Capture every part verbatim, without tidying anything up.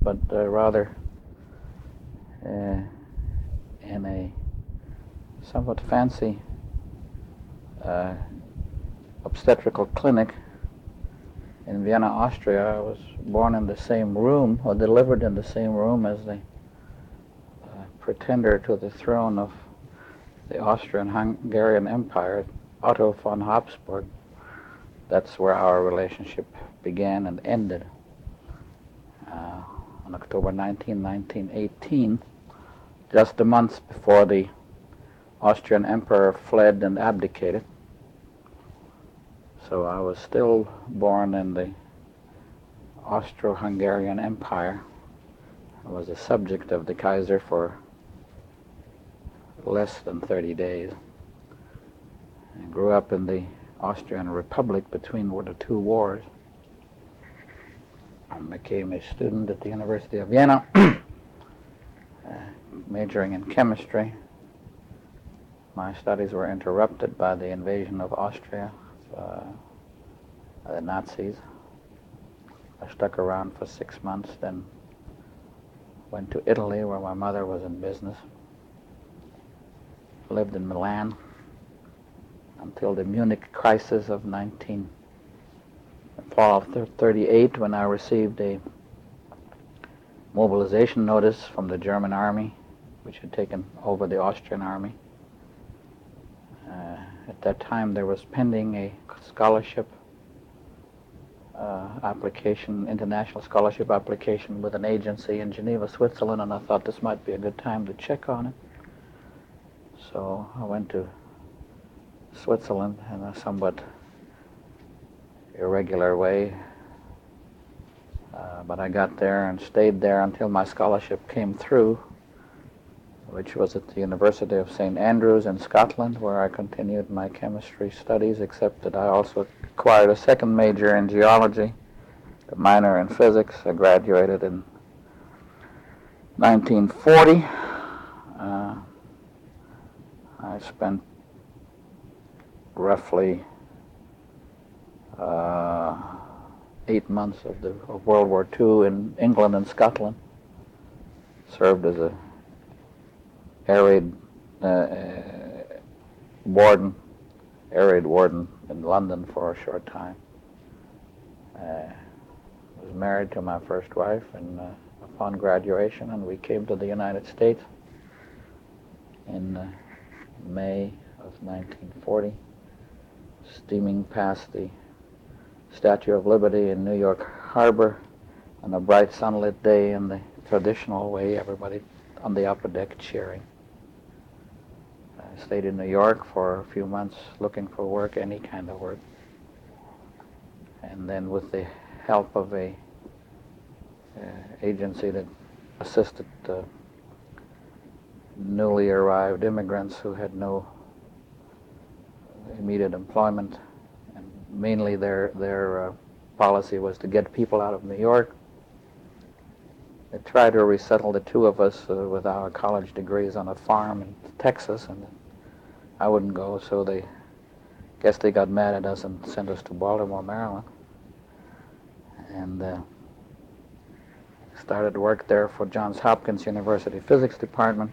but uh, rather uh, in a somewhat fancy uh, obstetrical clinic in Vienna, Austria. I was born in the same room, or delivered in the same room as the uh, pretender to the throne of the Austrian-Hungarian Empire, Otto von Habsburg. That's where our relationship began and ended. Uh, on October nineteenth, nineteen eighteen, just a month before the Austrian emperor fled and abdicated. So I was still born in the Austro-Hungarian Empire. I was a subject of the Kaiser for less than thirty days. I grew up in the Austrian Republic between the two wars. I became a student at the University of Vienna, uh, majoring in chemistry. My studies were interrupted by the invasion of Austria uh, by the Nazis. I stuck around for six months, then went to Italy where my mother was in business. Lived in Milan until the Munich crisis of nineteen fall of thirty-eight, when I received a mobilization notice from the German army, which had taken over the Austrian army. Uh, at that time, there was pending a scholarship uh, application, international scholarship application with an agency in Geneva, Switzerland, and I thought this might be a good time to check on it. So I went to Switzerland in a somewhat irregular way, uh, but I got there and stayed there until my scholarship came through, which was at the University of Saint Andrews in Scotland, where I continued my chemistry studies, except that I also acquired a second major in geology, a minor in physics. I graduated in nineteen forty. Uh, I spent roughly uh, eight months of, the, of World War Two in England and Scotland. Served as a air raid uh, warden, air raid warden in London for a short time. Uh, was married to my first wife and uh, upon graduation, and we came to the United States in uh, May of nineteen forty, steaming past the Statue of Liberty in New York Harbor on a bright sunlit day in the traditional way, everybody on the upper deck cheering. I stayed in New York for a few months looking for work, any kind of work. And then with the help of a uh, agency that assisted uh, newly arrived immigrants who had no immediate employment, and mainly their their uh, policy was to get people out of New York. They tried to resettle the two of us uh, with our college degrees on a farm in Texas, and I wouldn't go, so they guess they got mad at us and sent us to Baltimore, Maryland, and uh, started work there for Johns Hopkins University Physics Department.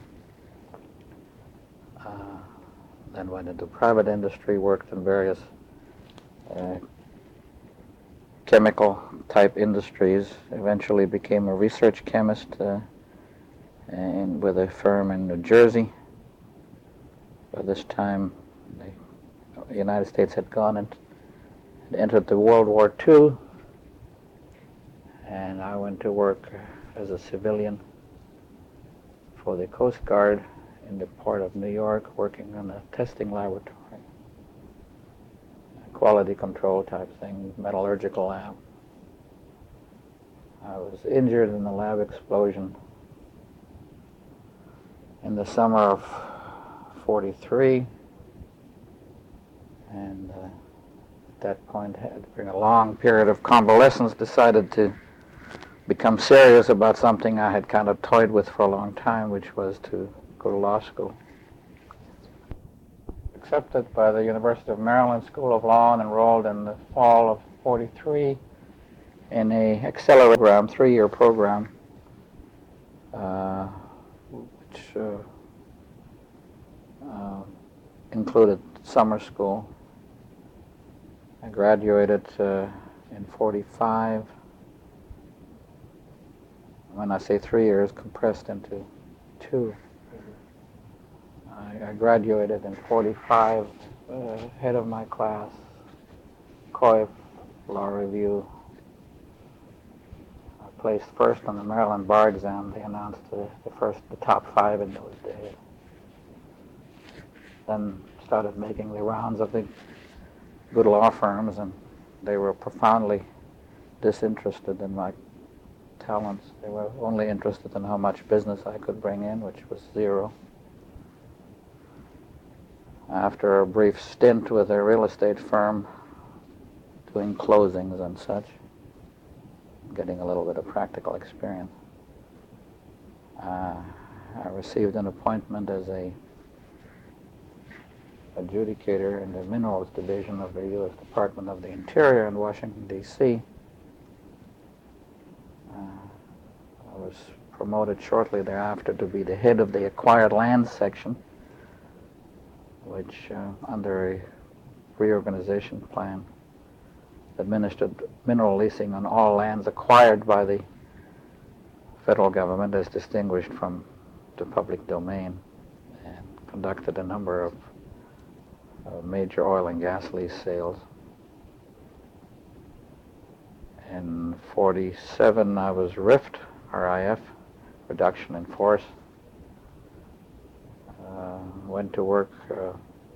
Uh, then went into private industry, worked in various uh, chemical type industries, eventually became a research chemist uh, and with a firm in New Jersey. By this time, the United States had gone and had entered the World War Two, and I went to work as a civilian for the Coast Guard in the port of New York, working on a testing laboratory, a quality control type thing, metallurgical lab. I was injured in the lab explosion in the summer of forty-three, and uh, at that point, during a long period of convalescence, decided to become serious about something I had kind of toyed with for a long time, which was to go to law school. Accepted by the University of Maryland School of Law and enrolled in the fall of forty-three in a accelerated program, three-year program uh, which uh, uh, included summer school. I graduated uh, in forty-five. When I say three years, compressed into two. I, I graduated in forty-five, uh, head of my class, Coif, Law Review. I placed first on the Maryland bar exam. They announced the, the first, the top five in those days. Then started making the rounds of the good law firms, and they were profoundly disinterested in my talents. They were only interested in how much business I could bring in, which was zero. After a brief stint with a real estate firm, doing closings and such, getting a little bit of practical experience, uh, I received an appointment as a adjudicator in the Minerals Division of the U S Department of the Interior in Washington, D C Uh, I was promoted shortly thereafter to be the head of the acquired land section, which, uh, under a reorganization plan, administered mineral leasing on all lands acquired by the federal government as distinguished from the public domain, and conducted a number of uh, major oil and gas lease sales. In forty-seven, I was R I F, R I F, reduction in force. Uh, went to work uh,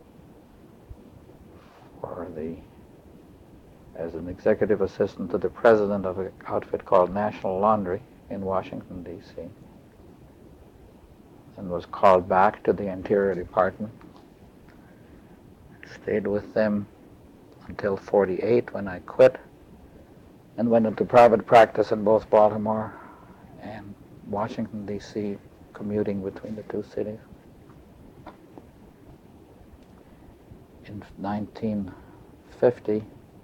for the as an executive assistant to the president of an outfit called National Laundry in Washington, D C, and was called back to the Interior Department. Stayed with them until forty-eight, when I quit, and went into private practice in both Baltimore and Washington, D C, commuting between the two cities. In nineteen fifty,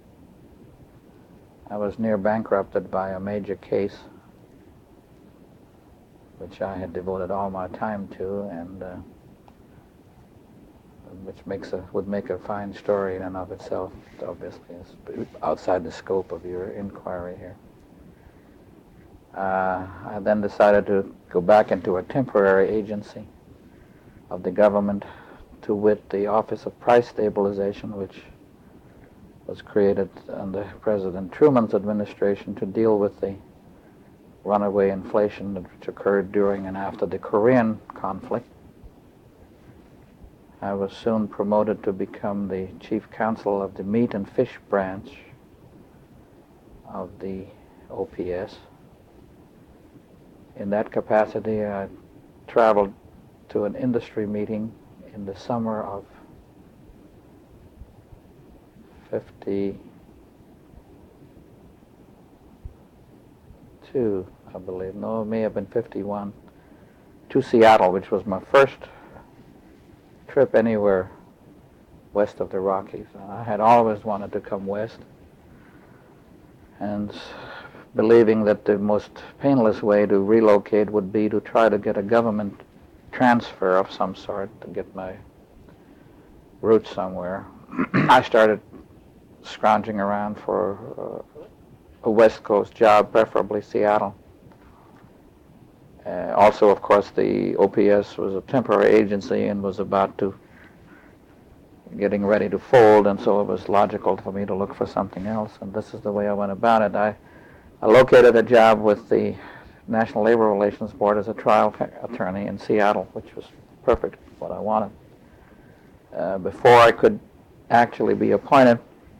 I was near bankrupted by a major case which I had devoted all my time to, and uh, which makes a, would make a fine story in and of itself. Obviously, it's outside the scope of your inquiry here. Uh, I then decided to go back into a temporary agency of the government, to wit the Office of Price Stabilization, which was created under President Truman's administration to deal with the runaway inflation which occurred during and after the Korean conflict. I was soon promoted to become the chief counsel of the meat and fish branch of the O P S. In that capacity, I traveled to an industry meeting in the summer of fifty-two, I believe. No, it may have been fifty-one, to Seattle, which was my first trip anywhere west of the Rockies. I had always wanted to come west, and believing that the most painless way to relocate would be to try to get a government transfer of some sort to get my roots somewhere. I started scrounging around for uh, a West Coast job, preferably Seattle. Uh, also, of course, the O P S was a temporary agency and was about to getting ready to fold, and so it was logical for me to look for something else, and this is the way I went about it. I, I located a job with the National Labor Relations Board as a trial attorney in Seattle, which was perfect, what I wanted. Uh, before I could actually be appointed,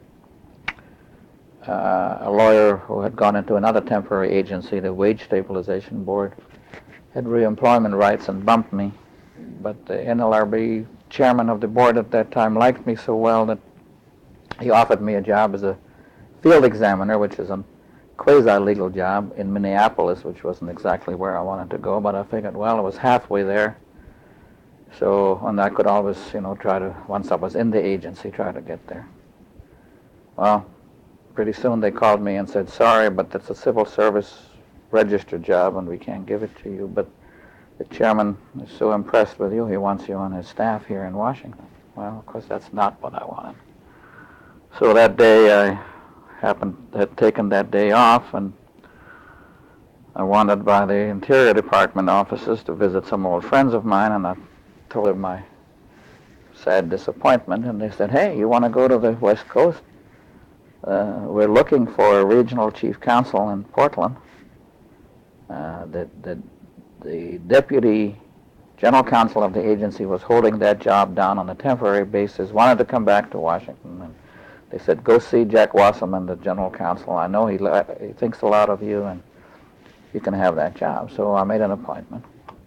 uh, a lawyer who had gone into another temporary agency, the Wage Stabilization Board, had reemployment rights and bumped me. But the N L R B chairman of the board at that time liked me so well that he offered me a job as a field examiner, which is a quasi-legal job in Minneapolis, which wasn't exactly where I wanted to go, but I figured, well, it was halfway there. So, and I could always, you know, try to, once I was in the agency, try to get there. Well, pretty soon they called me and said, sorry, but that's a civil service registered job and we can't give it to you. But the chairman is so impressed with you, he wants you on his staff here in Washington. Well, of course, that's not what I wanted. So that day, I happened to have taken that day off, and I wandered by the Interior Department offices to visit some old friends of mine, and I told them my sad disappointment, and they said, hey, you want to go to the West Coast? Uh, we're looking for a regional chief counsel in Portland. Uh, the, the, the deputy general counsel of the agency was holding that job down on a temporary basis, wanted to come back to Washington, and they said, go see Jack Wasserman, the general counsel. I know he, he thinks a lot of you, and you can have that job. So I made an appointment.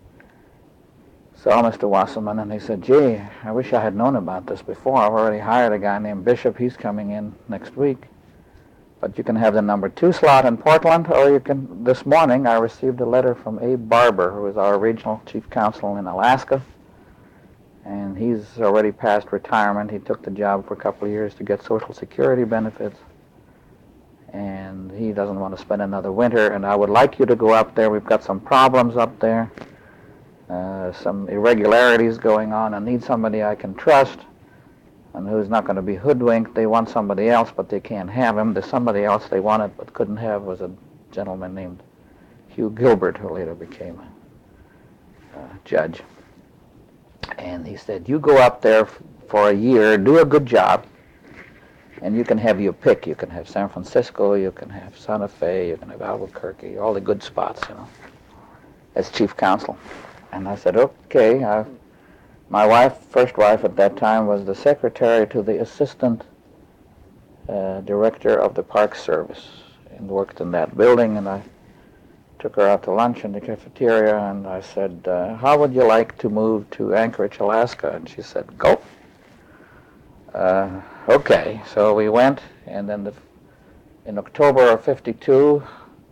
Saw Mister Wasserman, and he said, gee, I wish I had known about this before. I've already hired a guy named Bishop. He's coming in next week. But you can have the number two slot in Portland, or you can, this morning I received a letter from Abe Barber, who is our regional chief counsel in Alaska. And he's already past retirement. He took the job for a couple of years to get Social Security benefits. And he doesn't want to spend another winter, and I would like you to go up there. We've got some problems up there, uh, some irregularities going on. I need somebody I can trust and who's not going to be hoodwinked. They want somebody else, but they can't have him. There's somebody else they wanted but couldn't have was a gentleman named Hugh Gilbert, who later became a uh, judge. And he said, you go up there f- for a year, do a good job, and you can have your pick. You can have San Francisco, you can have Santa Fe, you can have Albuquerque, all the good spots, you know, as chief counsel. And I said, okay. I, my wife, first wife at that time, was the secretary to the assistant uh, director of the Park Service, and worked in that building. And I took her out to lunch in the cafeteria, and I said, uh, how would you like to move to Anchorage, Alaska? And she said, go. Uh, okay, so we went, and then the, in October of fifty-two,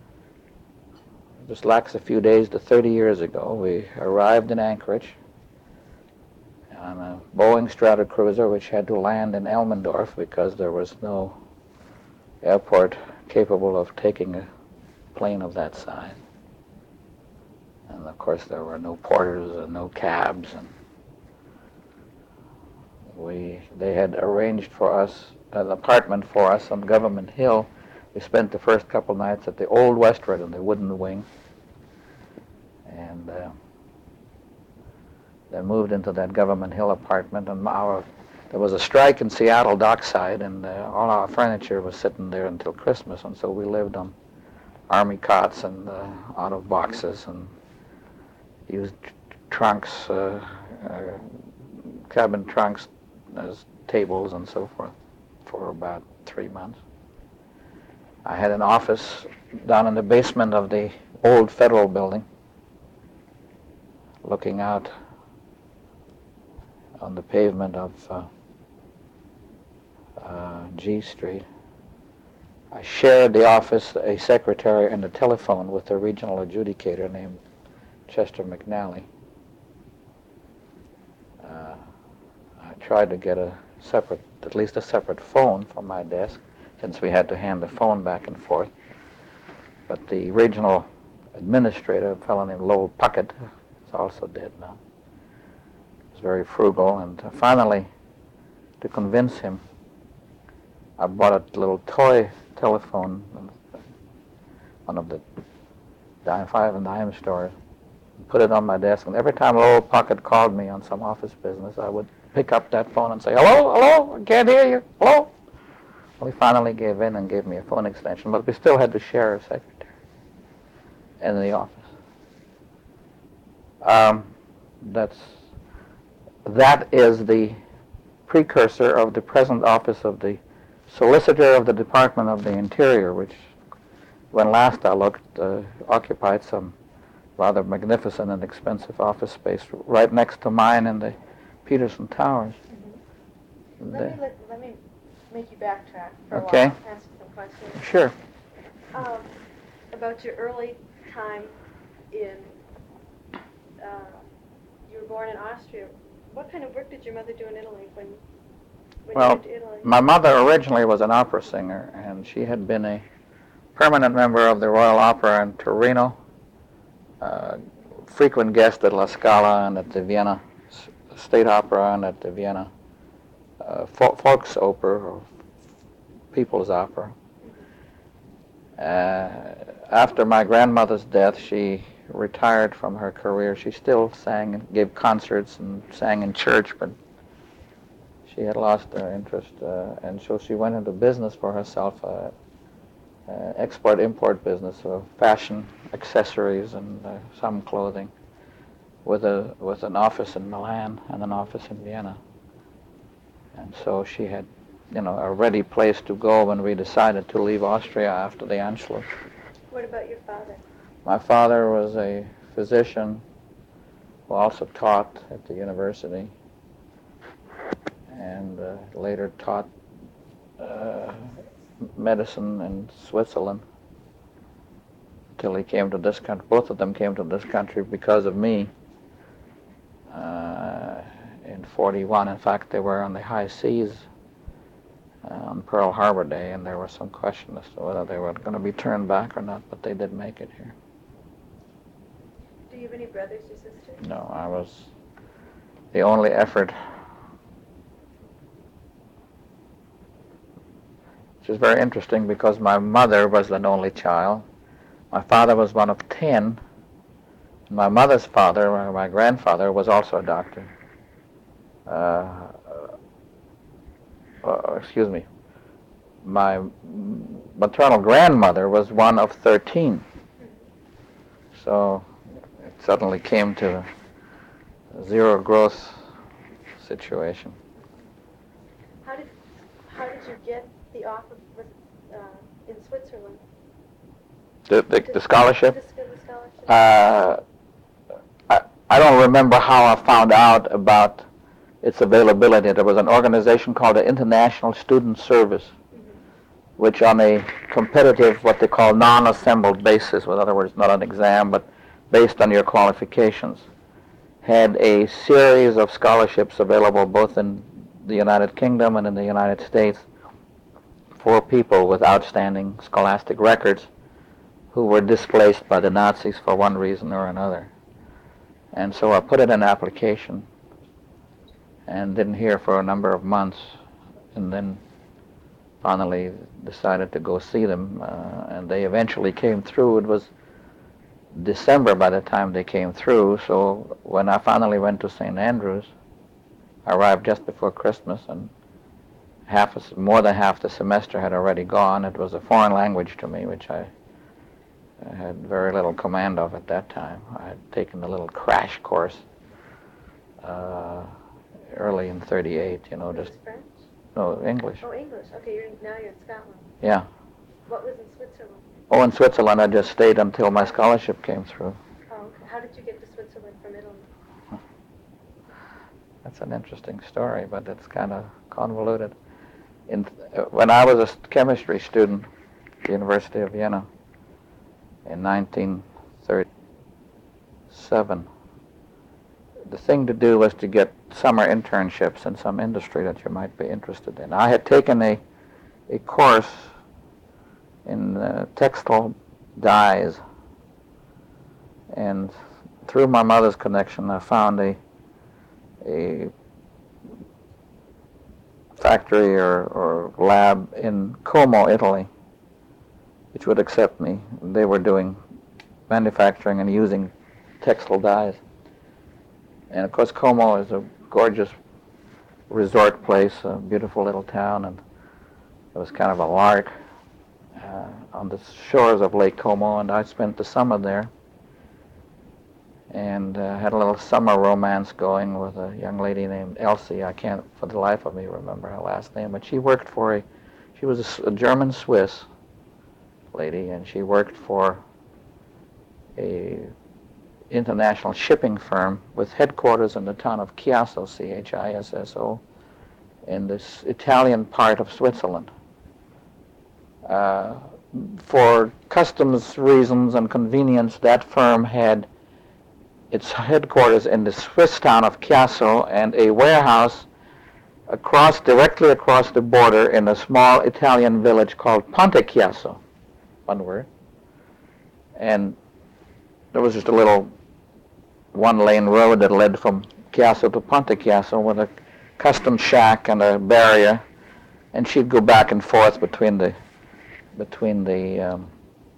just lacks a few days to thirty years ago, we arrived in Anchorage on a Boeing Stratocruiser, which had to land in Elmendorf because there was no airport capable of taking a plane of that size. And of course there were no porters and no cabs, and We, they had arranged for us an apartment for us on Government Hill. We spent the first couple nights at the Old Westward in the wooden wing, and uh, then moved into that Government Hill apartment. And our, there was a strike in Seattle Dockside, and uh, all our furniture was sitting there until Christmas, and so we lived on army cots and uh, out of boxes, and used tr- trunks, uh, uh, cabin trunks, as tables and so forth for about three months. I had an office down in the basement of the old federal building, looking out on the pavement of uh, uh, G Street. I shared the office, a secretary, and a telephone with a regional adjudicator named Chester McNally. Uh, I tried to get a separate, at least a separate phone from my desk, since we had to hand the phone back and forth. But the regional administrator, a fellow named Lowell Puckett, is also dead now. He was very frugal, and uh, finally, to convince him, I bought a little toy telephone, one of the dime, five and dime stores, and put it on my desk. And every time Lowell Puckett called me on some office business, I would pick up that phone and say, hello, hello, I can't hear you, hello. Well, he finally gave in and gave me a phone extension, but we still had to share a secretary in the office. Um, that's, that is the precursor of the present office of the Solicitor of the Department of the Interior, which, when last I looked, uh, occupied some rather magnificent and expensive office space right next to mine in the Peterson Towers. Mm-hmm. Let, me, let, let me make you backtrack for okay. a while, ask you some questions. Sure. Um, about your early time in, uh, you were born in Austria. What kind of work did your mother do in Italy when, when well, you went to Italy? My mother originally was an opera singer, and she had been a permanent member of the Royal Opera in Torino, uh, frequent guest at La Scala and at the Vienna State Opera and at the Vienna uh, Volksoper, or People's Opera. Uh, after my grandmother's death, she retired from her career. She still sang and gave concerts and sang in church, but she had lost her interest, uh, and so she went into business for herself, uh, uh, export-import business of fashion, accessories, and uh, some clothing, with a with an office in Milan and an office in Vienna. And so she had, you know, a ready place to go when we decided to leave Austria after the Anschluss. What about your father? My father was a physician who also taught at the university, and uh, later taught uh, medicine in Switzerland until he came to this country. Both of them came to this country because of me uh, in forty-one. In fact, they were on the high seas uh, on Pearl Harbor Day, and there was some question as to whether they were going to be turned back or not, but they did make it here. Do you have any brothers or sisters? No, I was the only effort, which is very interesting because my mother was an only child. My father was one of ten. My mother's father, my grandfather, was also a doctor. Uh, uh, excuse me. My maternal grandmother was one of thirteen. So it suddenly came to a zero growth situation. How did how did you get the offer with, uh, in Switzerland? The, the, the scholarship? The, the scholarship? Uh, I, I don't remember how I found out about its availability. There was an organization called the International Student Service, mm-hmm. which on a competitive, what they call non-assembled basis, in other words, not an exam, but based on your qualifications, had a series of scholarships available both in the United Kingdom and in the United States for people with outstanding scholastic records who were displaced by the Nazis for one reason or another. And so I put in an application and didn't hear for a number of months, and then finally decided to go see them, uh, and they eventually came through. It was December by the time they came through, so when I finally went to Saint Andrews, I arrived just before Christmas, and half a, more than half the semester had already gone. It was a foreign language to me, which I I had very little command of at that time. I had taken a little crash course uh, early in thirty-eight, you know, just... French? No, English. Oh, English. Okay, you're, now you're in Scotland. Yeah. What was in Switzerland? Oh, in Switzerland I just stayed until my scholarship came through. Oh, okay. How did you get to Switzerland from Italy? That's an interesting story, but it's kind of convoluted. In, uh, when I was a chemistry student at the University of Vienna, in nineteen thirty-seven, the thing to do was to get summer internships in some industry that you might be interested in. I had taken a, a course in uh, textile dyes, and through my mother's connection I found a, a factory or, or lab in Como, Italy, which would accept me. They were doing manufacturing and using textile dyes. And of course Como is a gorgeous resort place, a beautiful little town, and it was kind of a lark uh, on the shores of Lake Como, and I spent the summer there and uh, had a little summer romance going with a young lady named Elsie. I can't for the life of me remember her last name, but she worked for a, she was a, a German-Swiss lady, and she worked for a international shipping firm with headquarters in the town of Chiasso, C H I S S O, in this Italian part of Switzerland. Uh, for customs reasons and convenience, that firm had its headquarters in the Swiss town of Chiasso and a warehouse across, directly across the border in a small Italian village called Ponte Chiasso. One word. And there was just a little one-lane road that led from Chiasso to Ponte Chiasso with a custom shack and a barrier, and she'd go back and forth between the between the um,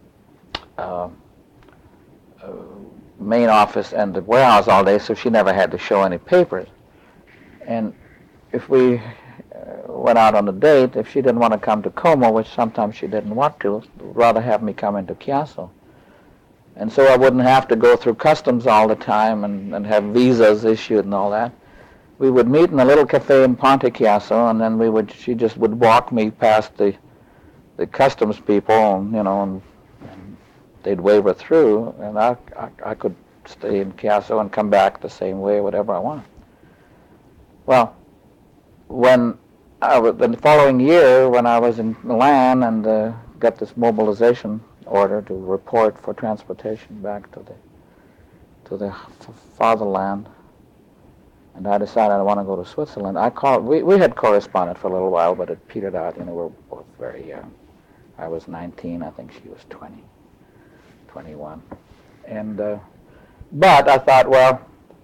uh, uh, main office and the warehouse all day, so she never had to show any papers. And if we uh, went out on a date, if she didn't want to come to Como, which sometimes she didn't want to, rather have me come into Chiasso. And so I wouldn't have to go through customs all the time and, and have visas issued and all that. We would meet in a little cafe in Ponte Chiasso, and then we would, she just would walk me past the the customs people, and, you know, and, and they'd wave her through, and I, I, I could stay in Chiasso and come back the same way, whatever I wanted. Well, when I was, the following year, when I was in Milan and uh, got this mobilization order to report for transportation back to the to the fatherland, and I decided I want to go to Switzerland. I called. We we had corresponded for a little while, but it petered out. You know, we were both very young. I was nineteen. I think she was twenty, twenty-one, and uh, but I thought, well,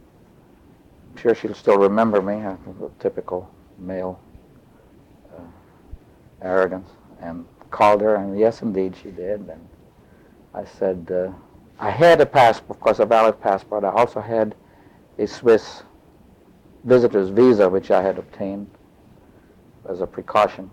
I'm sure she'll still remember me. I was a typical male uh, arrogance, and called her, and yes, indeed, she did. And I said, uh, I had a passport, of course, a valid passport. I also had a Swiss visitor's visa, which I had obtained as a precaution.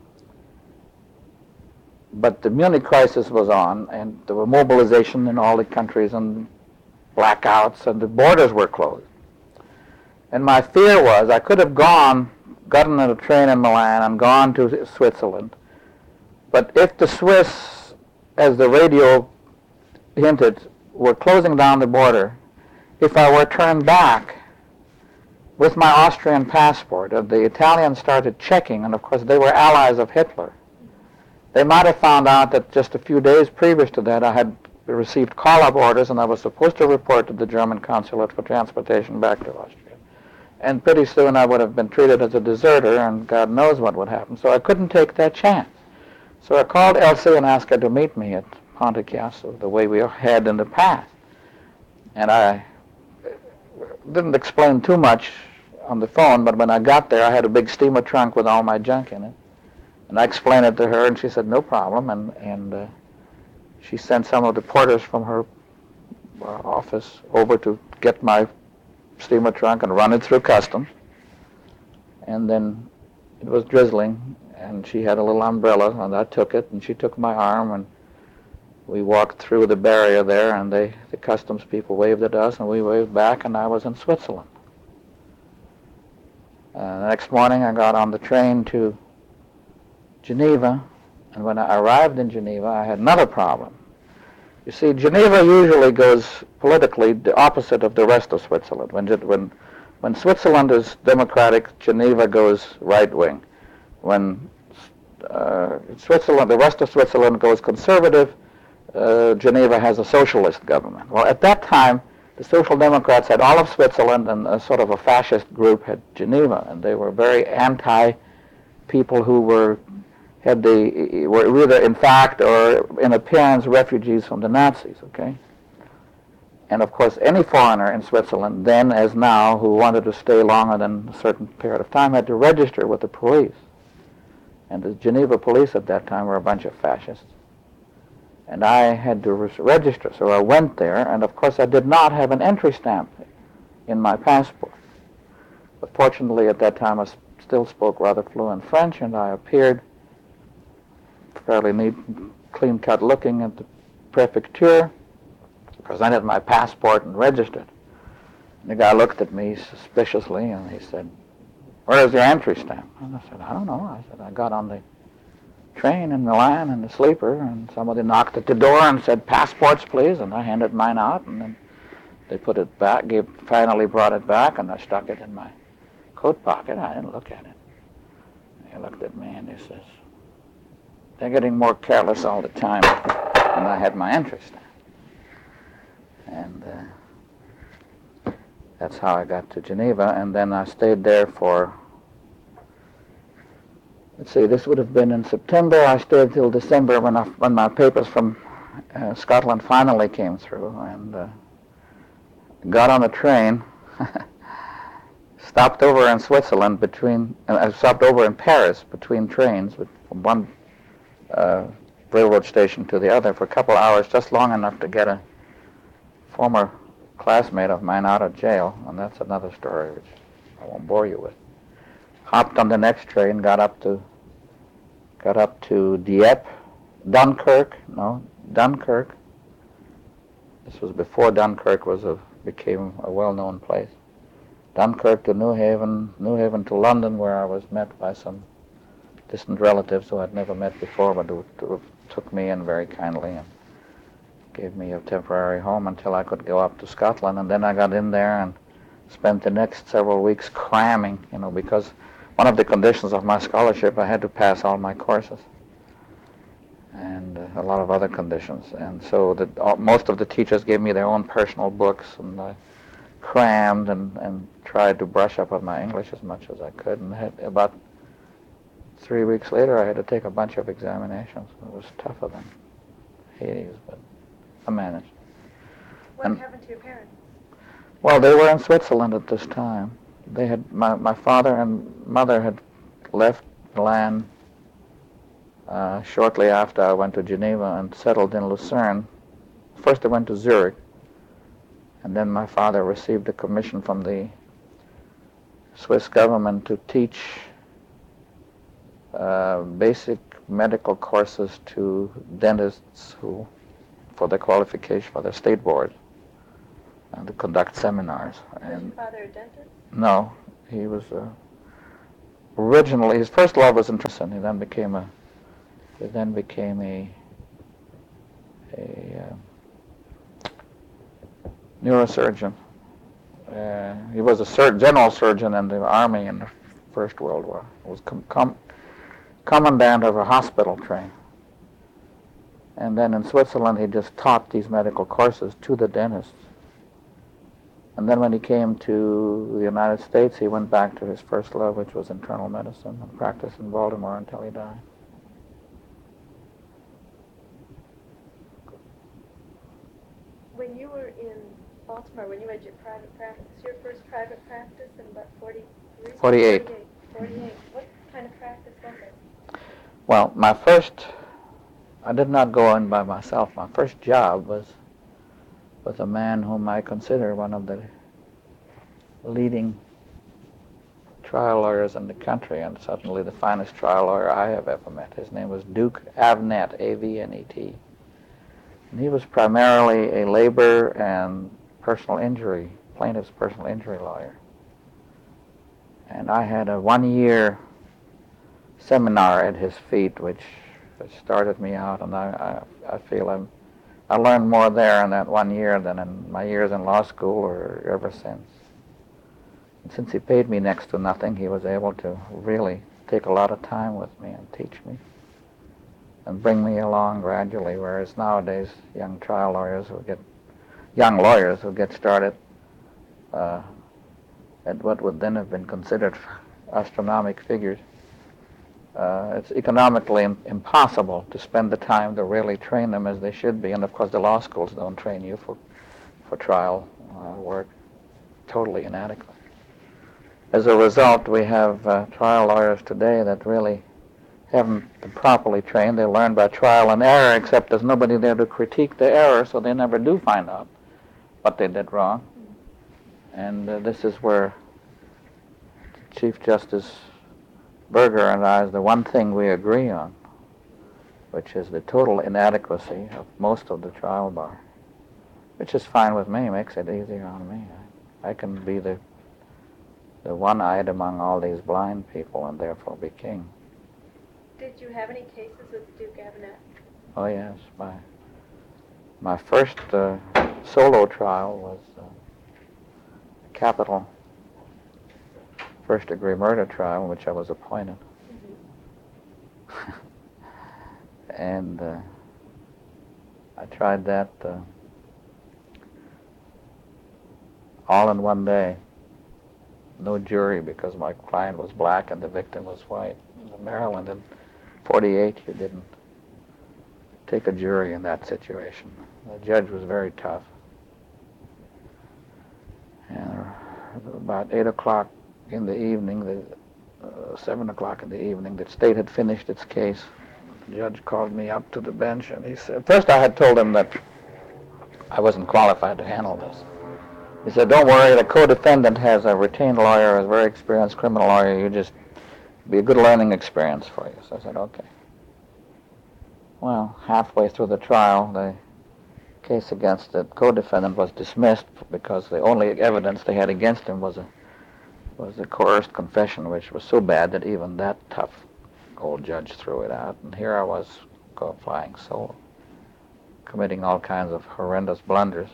But the Munich crisis was on, and there were mobilization in all the countries and blackouts, and the borders were closed. And my fear was I could have gone, gotten on a train in Milan and gone to Switzerland. But if the Swiss, as the radio hinted, were closing down the border, if I were turned back with my Austrian passport, and the Italians started checking, and of course they were allies of Hitler, they might have found out that just a few days previous to that I had received call-up orders and I was supposed to report to the German consulate for transportation back to Austria. And pretty soon I would have been treated as a deserter, and God knows what would happen. So I couldn't take that chance. So I called Elsie and asked her to meet me at Ponte Chiasso, the way we had in the past. And I didn't explain too much on the phone, but when I got there, I had a big steamer trunk with all my junk in it. And I explained it to her, and she said, no problem. And, and uh, she sent some of the porters from her uh, office over to get my steamer trunk and run it through customs. And then it was drizzling, and she had a little umbrella, and I took it, and she took my arm, and we walked through the barrier there, and they, the customs people waved at us, and we waved back, and I was in Switzerland. Uh, the next morning, I got on the train to Geneva, and when I arrived in Geneva, I had another problem. You see, Geneva usually goes politically the opposite of the rest of Switzerland. When, when, when Switzerland is democratic, Geneva goes right-wing. When uh, Switzerland, the rest of Switzerland goes conservative, uh, Geneva has a socialist government. Well, at that time, the Social Democrats had all of Switzerland, and a sort of a fascist group had Geneva, and they were very anti-people who were had the were either in fact or in appearance refugees from the Nazis. Okay. And of course, any foreigner in Switzerland, then as now, who wanted to stay longer than a certain period of time, had to register with the police. And the Geneva police at that time were a bunch of fascists. And I had to re- register, so I went there, and of course I did not have an entry stamp in my passport. But fortunately at that time I s- still spoke rather fluent French, and I appeared fairly neat, clean-cut looking at the prefecture, presented my passport and registered. And the guy looked at me suspiciously, and he said, "Where's your entry stamp?" And I said, "I don't know." I said, "I got on the train in Milan in the sleeper, and somebody knocked at the door and said, 'Passports, please,' and I handed mine out, and then they put it back, gave, finally brought it back, and I stuck it in my coat pocket. I didn't look at it. He looked at me and he says, 'They're getting more careless all the time,' and I had my entry stamp. And uh, that's how I got to Geneva, and then I stayed there for, let's see, this would have been in September. I stayed till December when, I, when my papers from uh, Scotland finally came through, and uh, got on a train, stopped over in Switzerland between, uh, stopped over in Paris between trains from one uh, railroad station to the other for a couple hours, just long enough to get a former classmate of mine out of jail, and that's another story which I won't bore you with. Hopped on the next train, got up to, got up to Dieppe, Dunkirk, no, Dunkirk. This was before Dunkirk was a, became a well-known place. Dunkirk to New Haven, New Haven to London, where I was met by some distant relatives who I'd never met before, but who, who took me in very kindly and gave me a temporary home until I could go up to Scotland. And then I got in there and spent the next several weeks cramming, you know, because one of the conditions of my scholarship, I had to pass all my courses, and uh, a lot of other conditions. And so that all, most of the teachers gave me their own personal books, and I crammed and, and tried to brush up on my English as much as I could. And had, about three weeks later, I had to take a bunch of examinations. It was tougher than Hades, but I managed. What and, happened to your parents? Well, they were in Switzerland at this time. They had my, my father and mother had left the land uh, shortly after I went to Geneva and settled in Lucerne. First I went to Zurich, and then my father received a commission from the Swiss government to teach uh, basic medical courses to dentists who, for their qualification for their state board, and to conduct seminars. Was and your father a dentist? No, he was uh, originally, his first love was in medicine. He then became a he then became a a uh, neurosurgeon. Uh, he was a sur- general surgeon in the army in the First World War. He was com- com- commandant of a hospital train. And then in Switzerland, he just taught these medical courses to the dentists. And then when he came to the United States, he went back to his first love, which was internal medicine, and practiced in Baltimore until he died. When you were in Baltimore, when you had your private practice, your first private practice in about forty-three? forty-eight. forty-eight. forty-eight. What kind of practice was it? Well, my first, I did not go in by myself. My first job was with a man whom I consider one of the leading trial lawyers in the country, and certainly the finest trial lawyer I have ever met. His name was Duke Avnet, A V N E T. And he was primarily a labor and personal injury, plaintiff's personal injury lawyer. And I had a one-year seminar at his feet, which, which started me out, and I, I, I feel I'm, I learned more there in that one year than in my years in law school or ever since. And since he paid me next to nothing, he was able to really take a lot of time with me and teach me and bring me along gradually, whereas nowadays young trial lawyers who get, young lawyers who get started uh, at what would then have been considered astronomical figures, uh, it's economically im- impossible to spend the time to really train them as they should be. And of course the law schools don't train you for, for trial uh, work, totally inadequate. As a result, we have uh, trial lawyers today that really haven't been properly trained. They learn by trial and error, except there's nobody there to critique the error, so they never do find out what they did wrong. And uh, this is where Chief Justice Berger and I is the one thing we agree on, which is the total inadequacy of most of the trial bar, which is fine with me, makes it easier on me. I, I can be the the one-eyed among all these blind people and therefore be king. Did you have any cases with Duke Avnet? Oh yes, my my first uh, solo trial was uh, a capital first-degree murder trial in which I was appointed, mm-hmm. and uh, I tried that uh, all in one day. No jury, because my client was black and the victim was white. In Maryland in forty-eight, you didn't take a jury in that situation. The judge was very tough. about eight o'clock in the evening, the, uh, seven o'clock in the evening, the state had finished its case. The judge called me up to the bench, and he said, first I had told him that I wasn't qualified to handle this. He said, don't worry, the co-defendant has a retained lawyer, a very experienced criminal lawyer. You just be a good learning experience for you. So I said, okay. Well, halfway through the trial, the case against the co-defendant was dismissed because the only evidence they had against him was a was a coerced confession, which was so bad that even that tough old judge threw it out. And here I was, go flying solo, committing all kinds of horrendous blunders.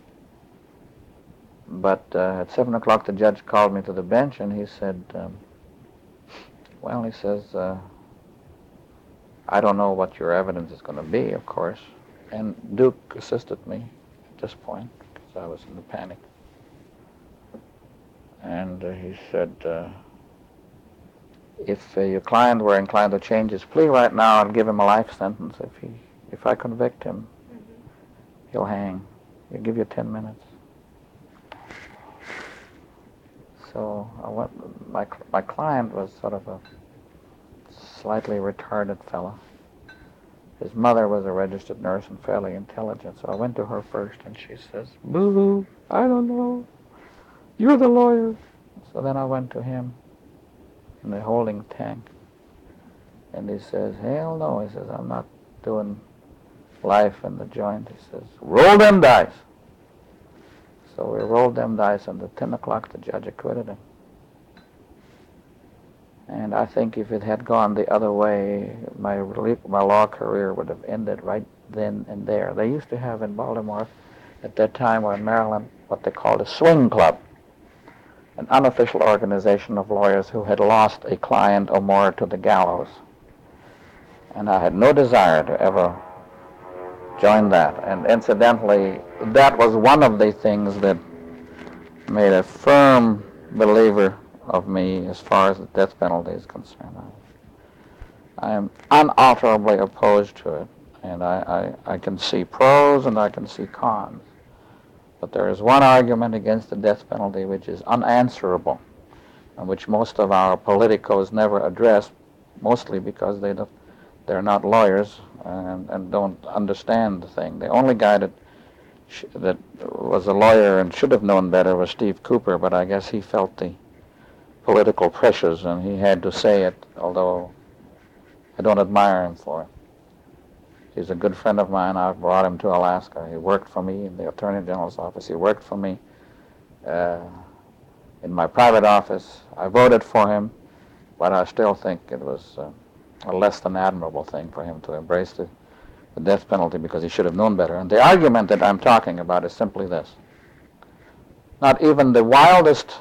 But uh, at seven o'clock, the judge called me to the bench, and he said, um, well, he says, uh, I don't know what your evidence is going to be, of course. And Duke assisted me at this point, because I was in a panic. And uh, he said, uh, if uh, your client were inclined to change his plea right now, I'd give him a life sentence. If he, if I convict him, mm-hmm. he'll hang. He'll give you ten minutes. So I went, my, my client was sort of a slightly retarded fellow. His mother was a registered nurse and fairly intelligent, so I went to her first, and she says, boo, I don't know. You're the lawyer. So then I went to him in the holding tank, and he says, hell no. He says, I'm not doing life in the joint. He says, roll them dice. So we rolled them dice, and at ten o'clock the judge acquitted him. And I think if it had gone the other way, my my law career would have ended right then and there. They used to have in Baltimore at that time, or in Maryland, what they called a swing club, an unofficial organization of lawyers who had lost a client or more to the gallows. And I had no desire to ever join that. And incidentally, that was one of the things that made a firm believer of me as far as the death penalty is concerned. I, I am unalterably opposed to it, and I, I, I can see pros and I can see cons. But there is one argument against the death penalty which is unanswerable, and which most of our politicos never address, mostly because they don't, they're not lawyers and, and don't understand the thing. The only guy that sh- that was a lawyer and should have known better was Steve Cooper, but I guess he felt the political pressures and he had to say it, although I don't admire him for it. He's a good friend of mine. I've brought him to Alaska. He worked for me in the Attorney General's office. He worked for me uh, in my private office. I voted for him, but I still think it was uh, a less than admirable thing for him to embrace the, the death penalty because he should have known better. And the argument that I'm talking about is simply this. Not even the wildest,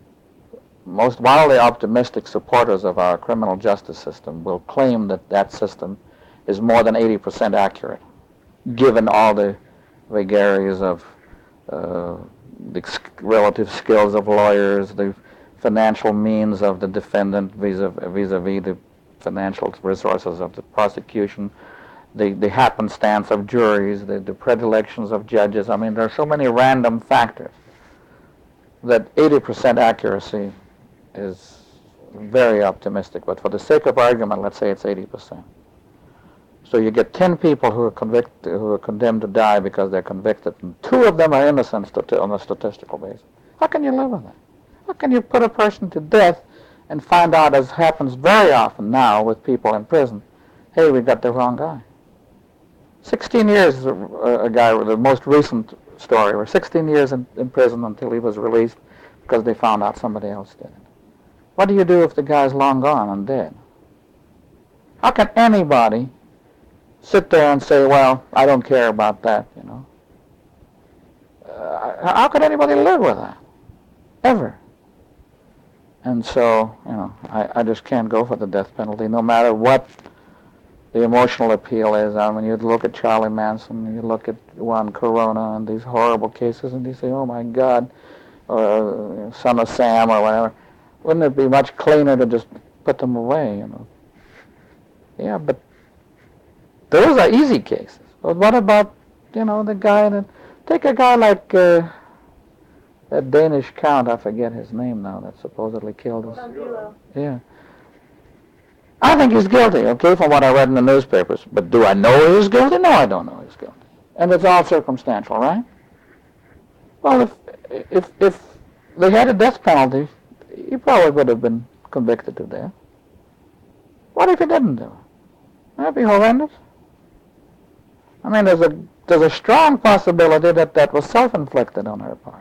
most wildly optimistic supporters of our criminal justice system will claim that that system is more than eighty percent accurate, given all the vagaries of uh, the relative skills of lawyers, the financial means of the defendant vis-a-vis, vis-a-vis the financial resources of the prosecution, the, the happenstance of juries, the, the predilections of judges. I mean, there are so many random factors that eighty percent accuracy is very optimistic. But for the sake of argument, let's say it's eighty percent. So you get ten people who are convicted, who are condemned to die because they're convicted, and two of them are innocent on a statistical basis. How can you live with that? How can you put a person to death and find out, as happens very often now with people in prison, hey, we got the wrong guy? sixteen years, a, a guy, the most recent story, or sixteen years in, in prison until he was released because they found out somebody else did it. What do you do if the guy's long gone and dead? How can anybody sit there and say, well, I don't care about that, you know? Uh, how could anybody live with that? Ever. And so, you know, I, I just can't go for the death penalty, no matter what the emotional appeal is. I mean, you look at Charlie Manson, you look at Juan Corona and these horrible cases, and you say, oh, my God, or uh, Son of Sam or whatever. Wouldn't it be much cleaner to just put them away, you know? Yeah, but those are easy cases. But what about, you know, the guy that, take a guy like uh, that Danish count, I forget his name now, that supposedly killed us. Von Bülow. Yeah. I think he's guilty, okay, from what I read in the newspapers. But do I know he's guilty? No, I don't know he's guilty. And it's all circumstantial, right? Well, if if if they had a death penalty, he probably would have been convicted to death. What if he didn't do it? That'd be horrendous. I mean, there's a there's a strong possibility that that was self-inflicted on her part.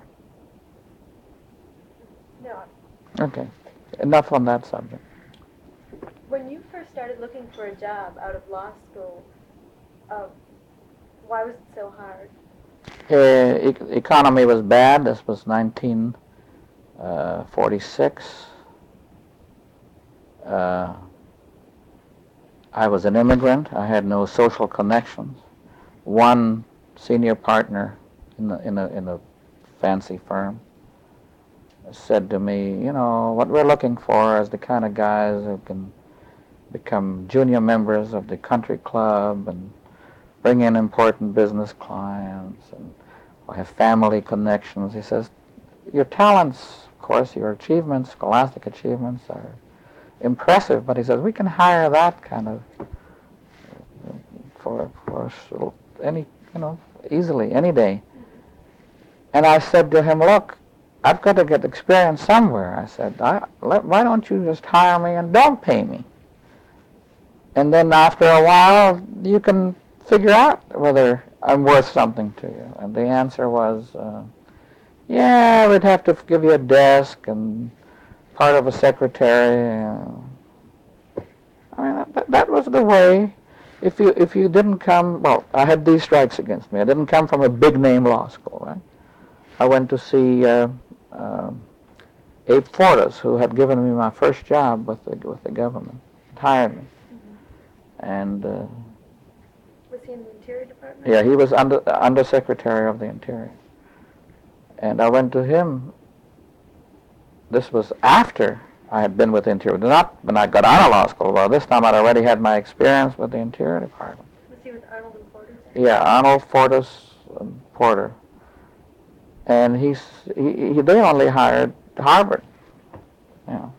No. Okay, enough on that subject. When you first started looking for a job out of law school, uh, why was it so hard? Uh, e- economy was bad. This was nineteen forty-six. Uh, I was an immigrant. I had no social connections. One senior partner in a, in a, in a fancy firm said to me, you know, what we're looking for is the kind of guys who can become junior members of the country club and bring in important business clients and have family connections. He says, your talents, of course, your achievements, scholastic achievements are impressive, but he says, we can hire that kind of for, for any, you know, easily, any day. And I said to him, look, I've got to get experience somewhere. I said, I, let, why don't you just hire me and don't pay me? And then after a while, you can figure out whether I'm worth something to you. And the answer was, uh, yeah, we'd have to give you a desk and part of a secretary. Uh, I mean, that, that was the way. If you if you didn't come, well, I had these strikes against me. I didn't come from a big name law school, right? I went to see uh, uh, Abe Fortas, who had given me my first job with the with the government, hired me, mm-hmm. and. Uh, Was he in the Interior Department? Yeah, he was under Undersecretary of the Interior. And I went to him. This was after I had been with the Interior. Not when I got out of law school. Well, this time I'd already had my experience with the Interior Department. Was he with Arnold and Porter? Yeah, Arnold, Fortas, and Porter. And he's, he, he, they only hired Harvard. You know.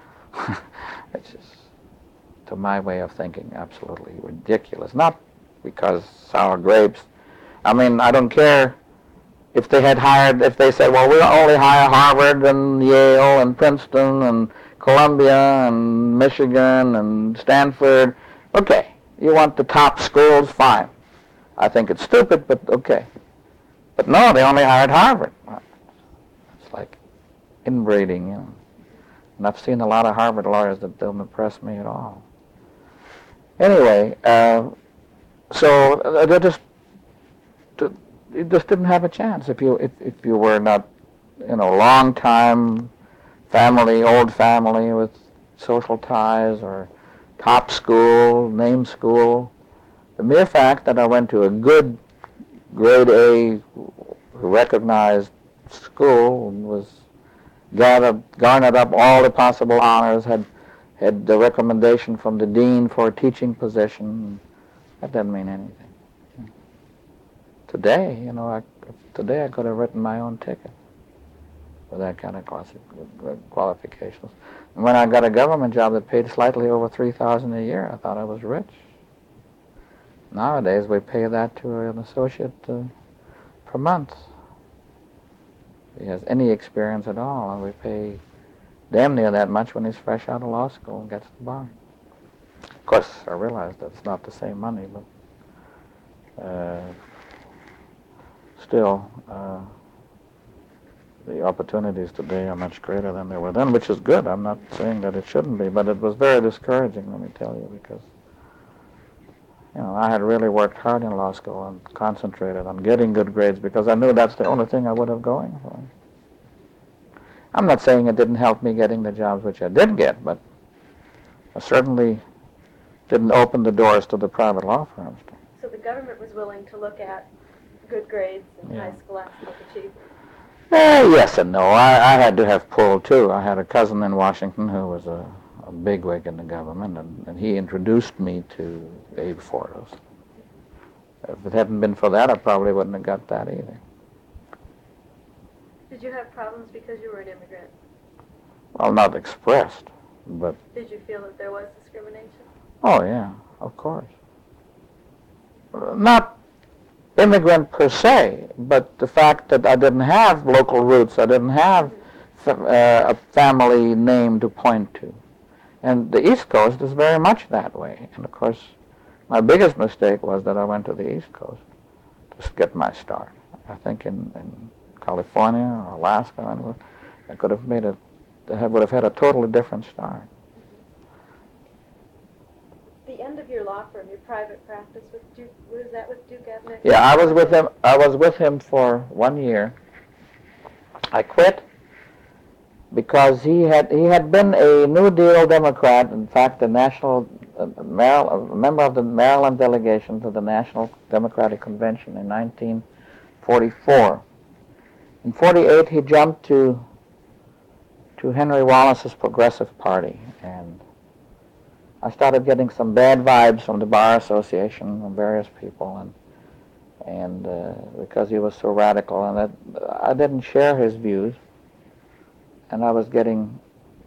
It's just, to my way of thinking, absolutely ridiculous. Not because sour grapes. I mean, I don't care if they had hired, if they said, well, we'll only hire Harvard and Yale and Princeton and Columbia and Michigan and Stanford. Okay, you want the top schools, fine. I think it's stupid, but okay. But no, they only hired Harvard. It's like inbreeding, you know. And I've seen a lot of Harvard lawyers that don't impress me at all. Anyway, uh, so uh, they just, you just didn't have a chance if you if, if you were not, you know, long time family, old family with social ties or top school, name school. The mere fact that I went to a good grade A recognized school and was gathered, garnered up all the possible honors, had had the recommendation from the dean for a teaching position. That doesn't mean anything. Today, you know, I, today I could have written my own ticket with that kind of qualifications. And when I got a government job that paid slightly over three thousand a year, I thought I was rich. Nowadays, we pay that to an associate uh, per month. If he has any experience at all, and we pay damn near that much when he's fresh out of law school and gets the bar. Of course, I realize that's not the same money, but uh, still, uh, the opportunities today are much greater than they were then, which is good. I'm not saying that it shouldn't be, but it was very discouraging, let me tell you, because you know, I had really worked hard in law school and concentrated on getting good grades because I knew that's the only thing I would have going for. I'm not saying it didn't help me getting the jobs which I did get, but I certainly didn't open the doors to the private law firms. So the government was willing to look at good grades and Yeah. high scholastic achievement? Eh, yes and no. I, I had to have pull, too. I had a cousin in Washington who was a, a bigwig in the government, and, and he introduced me to Abe Fortas. If it hadn't been for that, I probably wouldn't have got that either. Did you have problems because you were an immigrant? Well, not expressed, but... Did you feel that there was discrimination? Oh, yeah, of course. Not immigrant per se, but the fact that I didn't have local roots, I didn't have fa- uh, a family name to point to. And the East Coast is very much that way. And of course, my biggest mistake was that I went to the East Coast to get my start. I think in, in California or Alaska, I could have made a, I would have had a totally different start. The end of your law firm, your private practice, with Duke, was that with Duke Abnett? Yeah, I was with him. I was with him for one year. I quit because he had he had been a New Deal Democrat. In fact, a national uh, Maryland, a member of the Maryland delegation to the National Democratic Convention in nineteen forty-four. In forty-eight, he jumped to to Henry Wallace's Progressive Party, and I started getting some bad vibes from the Bar Association, from various people, and and uh, because he was so radical, and that, I didn't share his views, and I was getting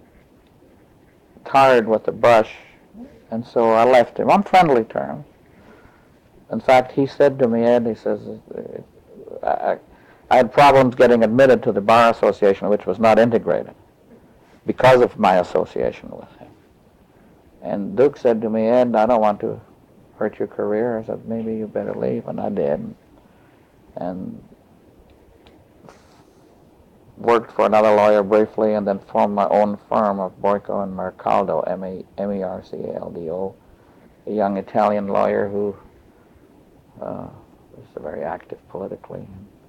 tired with the brush, and so I left him on friendly terms. In fact, he said to me, Ed, he says, I, I had problems getting admitted to the Bar Association, which was not integrated, because of my association with him. And Duke said to me, Ed, I don't want to hurt your career. I said, maybe you better leave, and I did. And worked for another lawyer briefly, and then formed my own firm of Boyko and Mercaldo, M E R C A L D O, a young Italian lawyer who uh, was very active politically.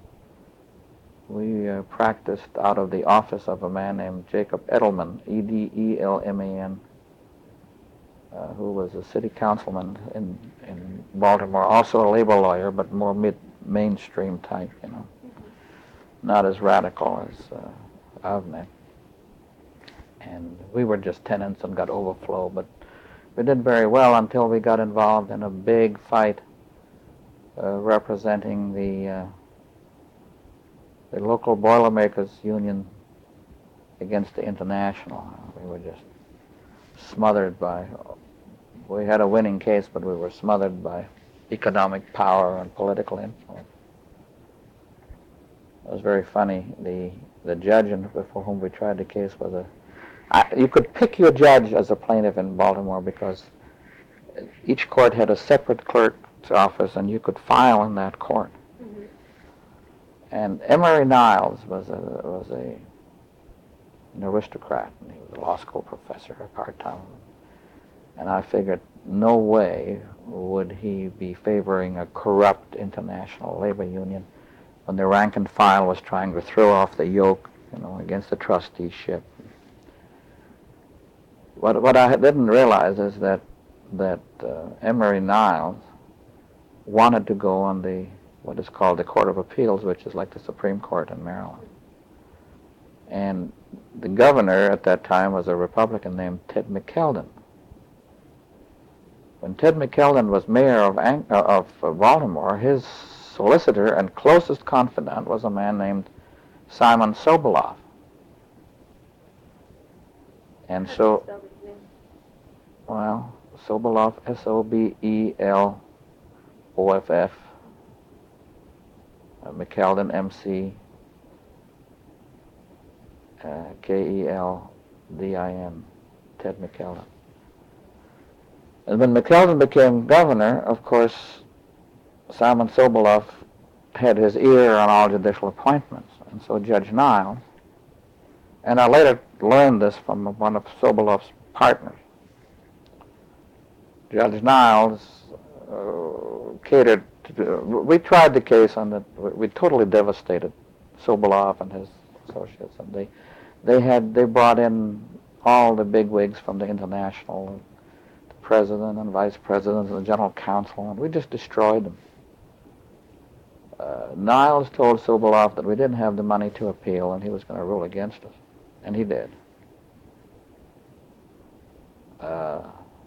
We uh, practiced out of the office of a man named Jacob Edelman, E D E L M A N, uh, who was a city councilman in, in Baltimore, also a labor lawyer, but more mid mainstream type, you know. Not as radical as uh, Avnet. And we were just tenants and got overflow, but we did very well until we got involved in a big fight uh, representing the uh, the local Boilermakers Union against the International. We were just smothered by, we had a winning case, but we were smothered by economic power and political influence. It was very funny. The the judge before whom we tried the case was a... I, you could pick your judge as a plaintiff in Baltimore because each court had a separate clerk's office, and you could file in that court. Mm-hmm. And Emory Niles was a was a an aristocrat, and he was a law school professor, a part-time. And I figured, no way would he be favoring a corrupt international labor union when the rank and file was trying to throw off the yoke, you know, against the trusteeship. What what I didn't realize is that that uh, Emory Niles wanted to go on the what is called the Court of Appeals, which is like the Supreme Court in Maryland. And the governor at that time was a Republican named Ted McKeldin. When Ted McKeldin was mayor of Ang- uh, of uh, Baltimore, his solicitor and closest confidant was a man named Simon Soboleff. And How so, do you spell his name? well, Soboleff, S O B E L O F F, uh, McKeldin, M C, uh, K E L D I N, Ted McKeldin. And when McKeldin became governor, of course, Simon Soboleff had his ear on all judicial appointments, and so Judge Niles, and I later learned this from one of Soboleff's partners, Judge Niles uh, catered to, we tried the case on the, we totally devastated Soboleff and his associates, and they, they had, they brought in all the bigwigs from the International, the president and vice president and the general counsel, and we just destroyed them. Uh, Niles told Soboleff that we didn't have the money to appeal and he was going to rule against us, and he did. Uh,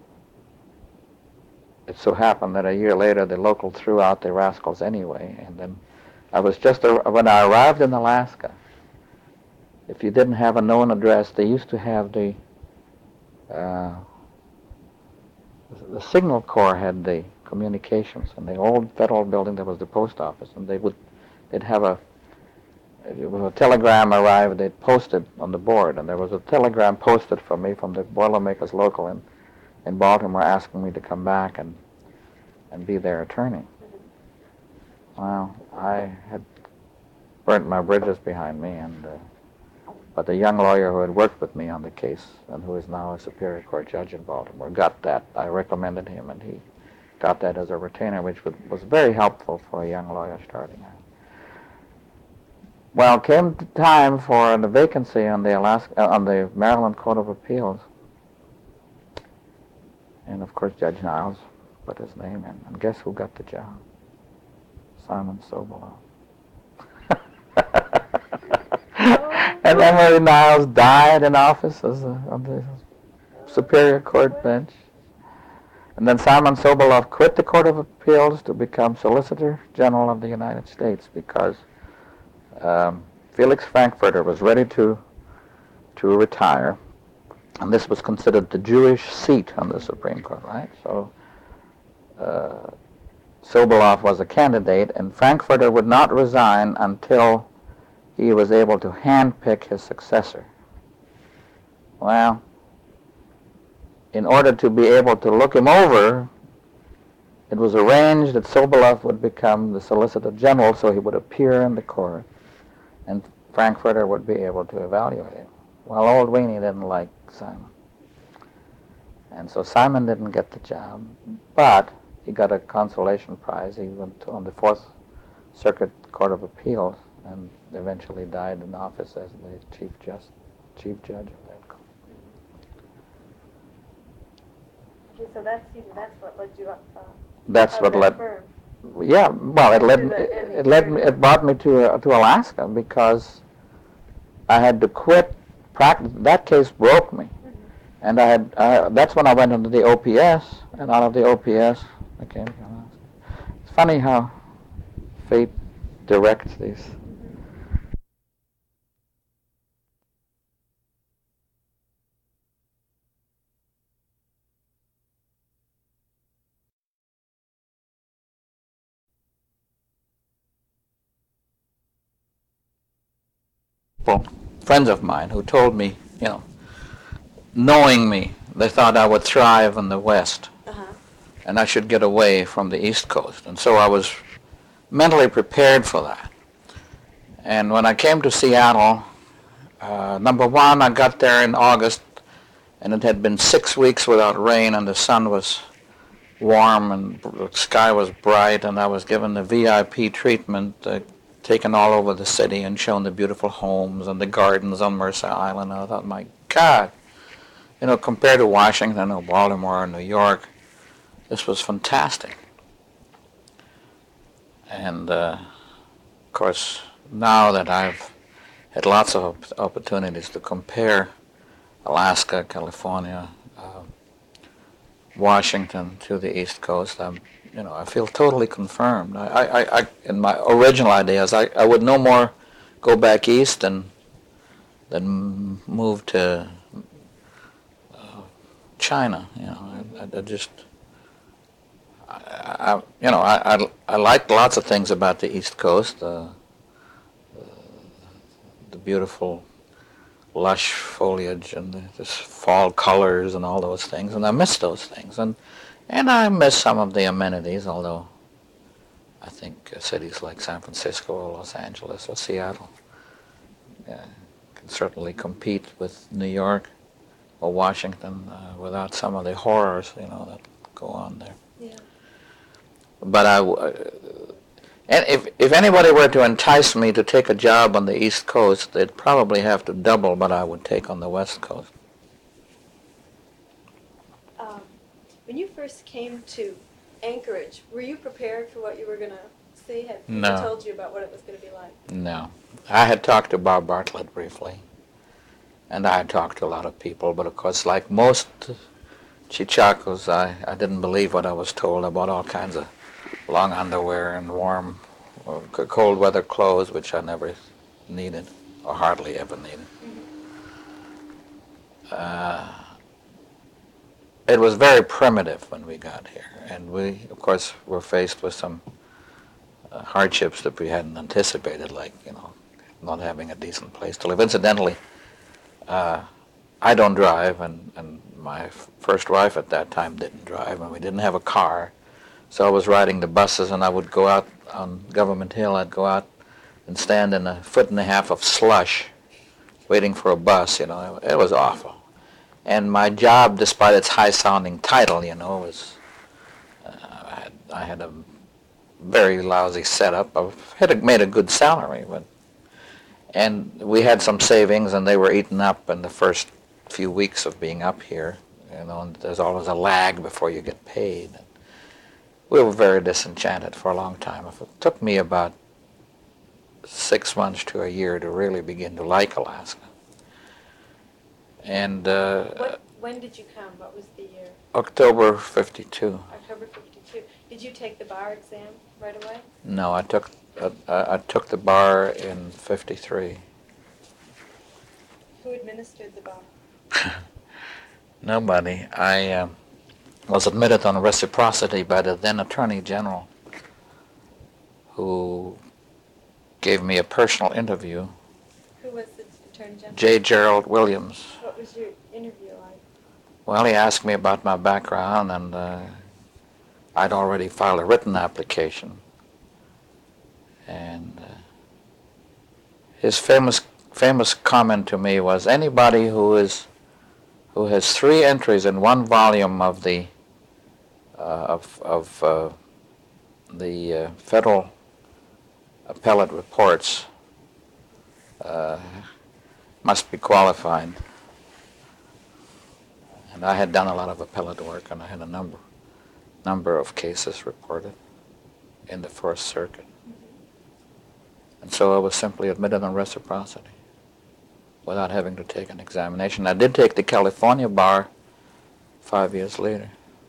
it so happened that a year later the local threw out the rascals anyway, and then I was just, a, when I arrived in Alaska, if you didn't have a known address, they used to have the uh, the Signal Corps had the communications, and the old federal building there was the post office, and they would they'd have a when a telegram arrived, they'd post it on the board, and there was a telegram posted from me from the Boilermakers local in, in Baltimore asking me to come back and and be their attorney. Well, I had burnt my bridges behind me, and uh, but the young lawyer who had worked with me on the case and who is now a Superior Court judge in Baltimore got that. I recommended him, and he got that as a retainer, which was, was very helpful for a young lawyer starting out. Well, came time for the vacancy on the Alaska uh, on the Maryland Court of Appeals, and of course Judge Niles put his name in, and guess who got the job? Simon Soboleff. And Emery Niles died in office as a, on the Superior Court bench. And then Simon Soboleff quit the Court of Appeals to become Solicitor General of the United States because um, Felix Frankfurter was ready to to retire, and this was considered the Jewish seat on the Supreme Court, right? So uh, Soboleff was a candidate, and Frankfurter would not resign until he was able to handpick his successor. Well, in order to be able to look him over, it was arranged that Soboleff would become the Solicitor General, so he would appear in the court, and Frankfurter would be able to evaluate him. Well, old Weenie didn't like Simon. And so Simon didn't get the job, but he got a consolation prize. He went to, on the Fourth Circuit Court of Appeals and eventually died in office as the chief just chief judge of that court. Okay, so that's that's what led you up. Uh, that's what led. Firm. Yeah, well, it led the, it, it led me, it brought me to uh, to Alaska because I had to quit practice. That case broke me, mm-hmm. and I had uh, that's when I went into the O P S, and out of the O P S I came to Alaska. It's funny how fate directs these. Friends of mine who told me, you know, knowing me, they thought I would thrive in the West, uh-huh. and I should get away from the East Coast. And so I was mentally prepared for that. And when I came to Seattle, uh, number one, I got there in August, and it had been six weeks without rain, and the sun was warm, and the sky was bright, and I was given the V I P treatment, uh, taken all over the city and shown the beautiful homes and the gardens on Mercer Island. And I thought, my God, you know, compared to Washington or Baltimore or New York, this was fantastic. And, uh, of course, now that I've had lots of opportunities to compare Alaska, California, uh, Washington to the East Coast, I'm You know, I feel totally confirmed. I, I, I in my original ideas, I, I would no more go back east than than move to uh, China. You know, I, I, I just, I, I, you know, I, I, I liked lots of things about the East Coast, uh, uh, the beautiful, lush foliage and the this fall colors and all those things, and I miss those things. And. And I miss some of the amenities, although I think uh, cities like San Francisco or Los Angeles or Seattle uh, can certainly compete with New York or Washington uh, without some of the horrors, you know, that go on there. Yeah. But I, uh, and if if anybody were to entice me to take a job on the East Coast, they'd probably have to double what I would take on the West Coast. When you first came to Anchorage, were you prepared for what you were going to see? Had people No. told you about what it was going to be like? No. I had talked to Bob Bartlett briefly, and I had talked to a lot of people, but of course, like most Chichacos, I, I didn't believe what I was told about all kinds of long underwear and warm, or cold weather clothes, which I never needed, or hardly ever needed. uh, it was very primitive when we got here. And we, of course, were faced with some uh, hardships that we hadn't anticipated, like, you know, not having a decent place to live. Incidentally, uh, I don't drive, and, and my f- first wife at that time didn't drive, and we didn't have a car. So I was riding the buses, and I would go out on Government Hill. I'd go out and stand in a foot and a half of slush waiting for a bus, you know. It, it was awful. And my job, despite its high-sounding title, you know, was, uh, I, had, I had a very lousy setup. I had a, made a good salary, but, and we had some savings, and they were eaten up in the first few weeks of being up here. You know, and there's always a lag before you get paid. We were very disenchanted for a long time. It took me about six months to a year to really begin to like Alaska. And uh, What, when did you come? What was the year? October fifty-two. October fifty-two. Did you take the bar exam right away? No, I took uh, I took the bar in fifty-three. Who administered the bar? Nobody. I uh, was admitted on reciprocity by the then Attorney General, who gave me a personal interview. Who was the Attorney General? J. Gerald Williams. What was your interview like? Well, he asked me about my background, and uh, I'd already filed a written application. And uh, his famous famous comment to me was, anybody who is who has three entries in one volume of the uh, of of uh, the uh, federal appellate reports uh, must be qualified. And I had done a lot of appellate work, and I had a number number of cases reported in the First Circuit. And so I was simply admitted on reciprocity without having to take an examination. I did take the California bar five years later.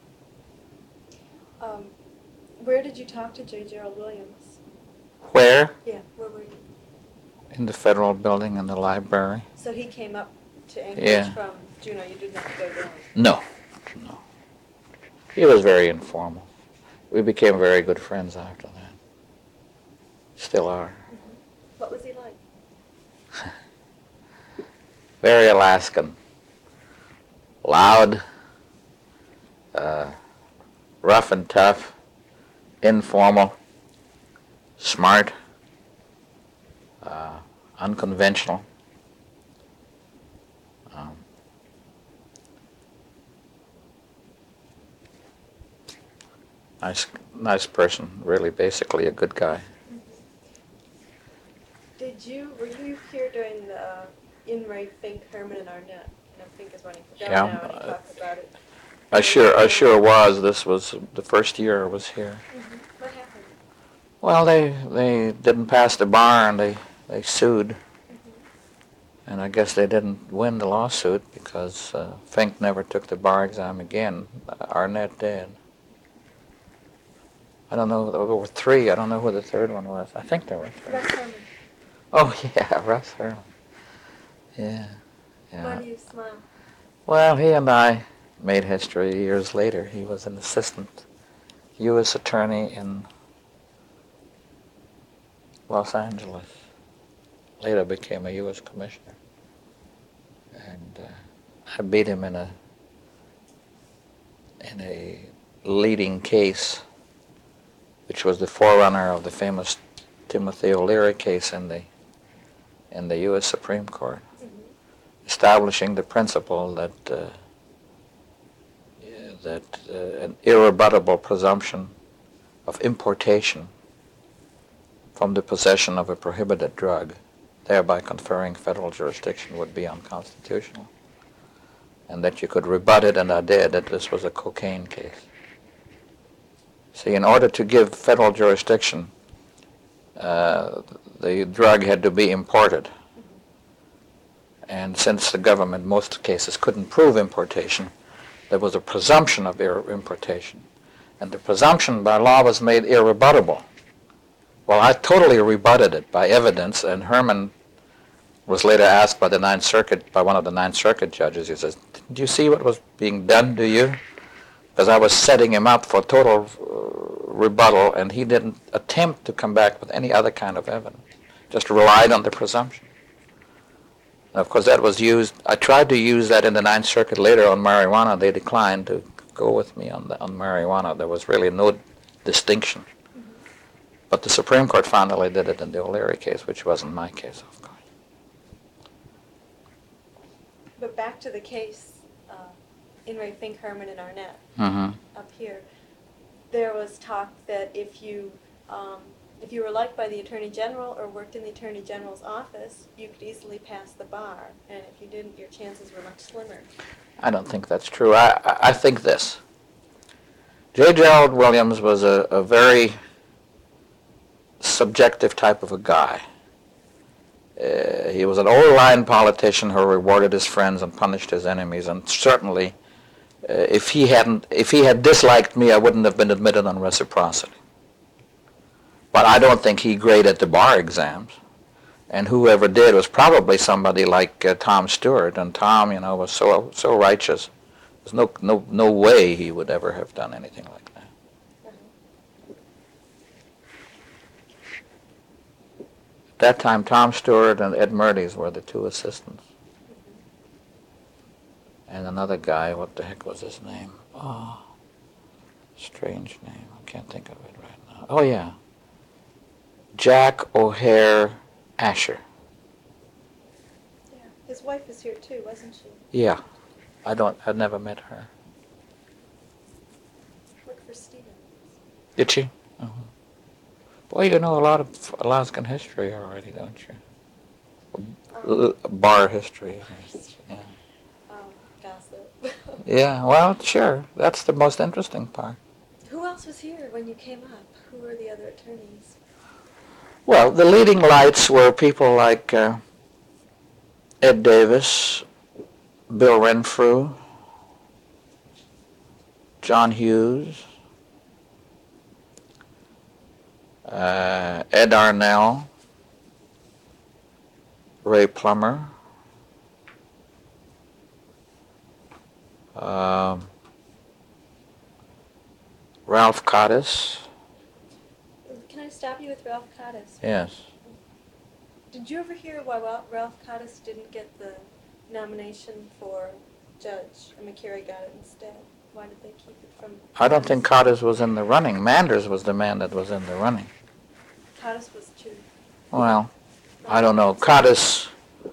Um, where did you talk to J. Gerald Williams? Where? Yeah, where were you? In the federal building in the library. So he came up to Anchorage Yeah. from Juneau. You didn't have to go down. No, no. He was very informal. We became very good friends after that. Still are. Mm-hmm. What was he like? Very Alaskan. Loud, uh, rough and tough, informal, smart, uh, unconventional. Um, nice, nice person. Really, basically a good guy. Did you, were you here during the uh, In Ray, Fink, Herman, and Arnett? You know, Fink is running for Yeah, governor now, and he uh, talked about it. I sure, I sure was. This was the first year I was here. Mm-hmm. What happened? Well, they they didn't pass the bar, and they they sued. Mm-hmm. And I guess they didn't win the lawsuit because uh, Fink never took the bar exam again. Uh, Arnett did. I don't know, there were three. I don't know who the third one was. I think there were three. Russ Herman. Oh, yeah, Russ Herman. Yeah, Why yeah. do you smile? Well, he and I made history years later. He was an assistant U S attorney in Los Angeles. Later became a U S commissioner. And uh, I beat him in a in a leading case, which was the forerunner of the famous Timothy O'Leary case in the in the U S Supreme Court, Mm-hmm. establishing the principle that uh, that uh, an irrebuttable presumption of importation from the possession of a prohibited drug, thereby conferring federal jurisdiction, would be unconstitutional, and that you could rebut it, and I did, that this was a cocaine case. See, in order to give federal jurisdiction, uh, the drug had to be imported. And since the government, in most cases, couldn't prove importation, there was a presumption of ir- importation. And the presumption by law was made irrebuttable. Well, I totally rebutted it by evidence, and Herman was later asked by the Ninth Circuit, by one of the Ninth Circuit judges, he says, "Did you see what was being done to you?" Because I was setting him up for total uh, rebuttal, and he didn't attempt to come back with any other kind of evidence, just relied on the presumption. And of course, that was used. I tried to use that in the Ninth Circuit later on marijuana. They declined to go with me on the, on marijuana. There was really no distinction. Mm-hmm. But the Supreme Court finally did it in the O'Leary case, which wasn't my case, of course. But back to the case, uh, in Ray Fink, Herman, and Arnett, mm-hmm. up here, there was talk that if you um, if you were liked by the Attorney General or worked in the Attorney General's office, you could easily pass the bar, and if you didn't, your chances were much slimmer. I don't think that's true. I, I, I think this. J. Gerald Williams was a, a very subjective type of a guy. Uh, he was an old-line politician who rewarded his friends and punished his enemies, and certainly, uh, if he hadn't, if he had disliked me, I wouldn't have been admitted on reciprocity. But I don't think he graded the bar exams, and whoever did was probably somebody like uh, Tom Stewart, and Tom, you know, was so so righteous. There's no no no way he would ever have done anything like that. At that time, Tom Stewart and Ed Mertes were the two assistants. And another guy, what the heck was his name? Oh, strange name. I can't think of it right now. Oh, yeah. Jack O'Hare Asher. Yeah, his wife is here too, wasn't she? Yeah. I don't, I'd never met her. Worked for Stevens. Did she? Uh-huh. Boy, you know a lot of Alaskan history already, don't you? Um, Bar history. Yeah. Um, gossip. Yeah, well, sure. That's the most interesting part. Who else was here when you came up? Who were the other attorneys? Well, the leading lights were people like uh, Ed Davis, Bill Renfrew, John Hughes, uh, Ed Arnell, Ray Plummer, um, Ralph Cottis. Can I stop you with Ralph Cottis? Yes. Did you ever hear why Ralph Cottis didn't get the nomination for judge and McCary got it instead? Why did they keep it from... I don't think Cottis was in the running. Manders was the man that was in the running. Cottis was too. Well, I don't know. Cottis...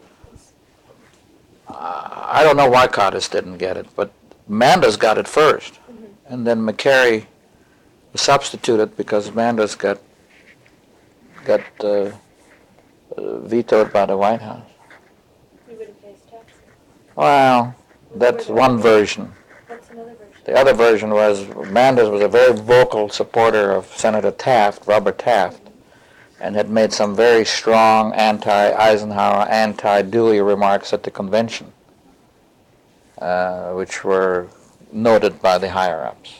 Uh, I don't know why Cottis didn't get it, but Manders got it first. Mm-hmm. And then McCary was substituted because Manders got, got uh, uh, vetoed by the White House. He would have faced taxes. Well, that's one version. What's another version? The other version was Manders was a very vocal supporter of Senator Taft, Robert Taft, and had made some very strong anti-Eisenhower, anti-Dewey remarks at the convention, uh, which were noted by the higher-ups.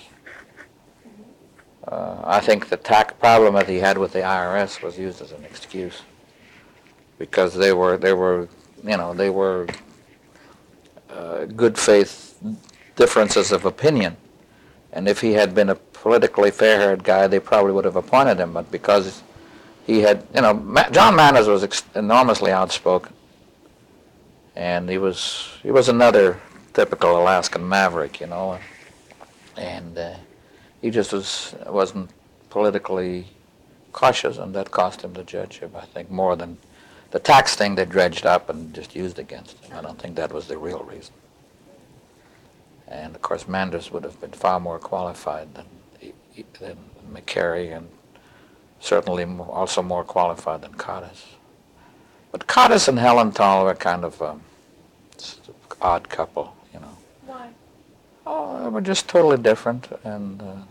Uh, I think the tax problem that he had with the I R S was used as an excuse, because they were, they were, you know, they were uh, good faith differences of opinion, and if he had been a politically fair-haired guy, they probably would have appointed him. But because he had, you know, Ma- John Manners was ex- enormously outspoken, and he was he was another typical Alaskan maverick, you know, and uh, he just was wasn't politically cautious, and that cost him the judgeship, I think, more than the tax thing they dredged up and just used against him. I don't think that was the real reason. And of course, Manders would have been far more qualified than than McCary, and certainly also more qualified than Cottis. But Cottis and Hellenthal were kind of an odd couple, you know. Why? Oh, they were just totally different, and uh,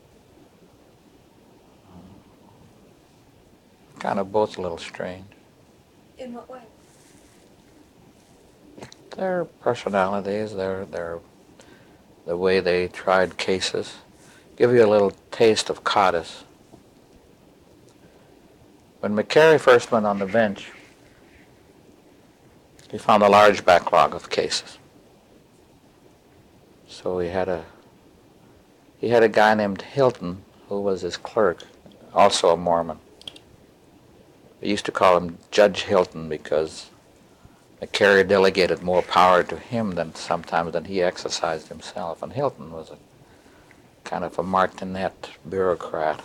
kind of both a little strange. In what way? Their personalities, their their the way they tried cases. Give you a little taste of Cottis. When McCary first went on the bench, he found a large backlog of cases. So he had a he had a guy named Hilton who was his clerk, also a Mormon. We used to call him Judge Hilton because McCary delegated more power to him than sometimes than he exercised himself. And Hilton was a kind of a martinet bureaucrat.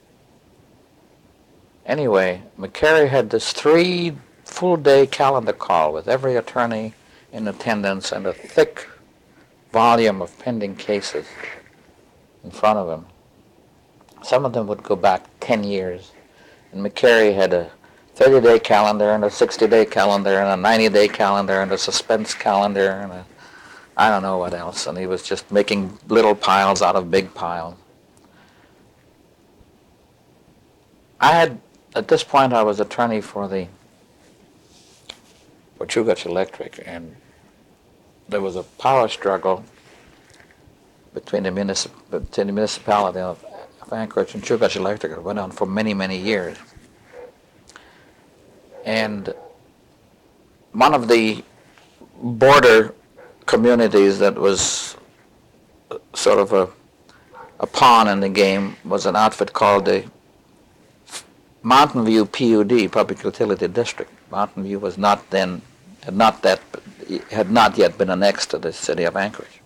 Anyway, McCary had this three full-day calendar call with every attorney in attendance and a thick volume of pending cases in front of him. Some of them would go back ten years. And McCary had a thirty-day calendar and a sixty-day calendar and a ninety-day calendar and a suspense calendar and a I don't know what else. And he was just making little piles out of big piles. I had, at this point, I was attorney for the for Chugach Electric, and there was a power struggle between the, municip- between the municipality of, of Anchorage and Chugach Electric. It went on for many, many years. And one of the border communities that was sort of a, a pawn in the game was an outfit called the Mountain View P U D, Public Utility District. Mountain View was not then, had not that, had not yet been annexed to the city of Anchorage.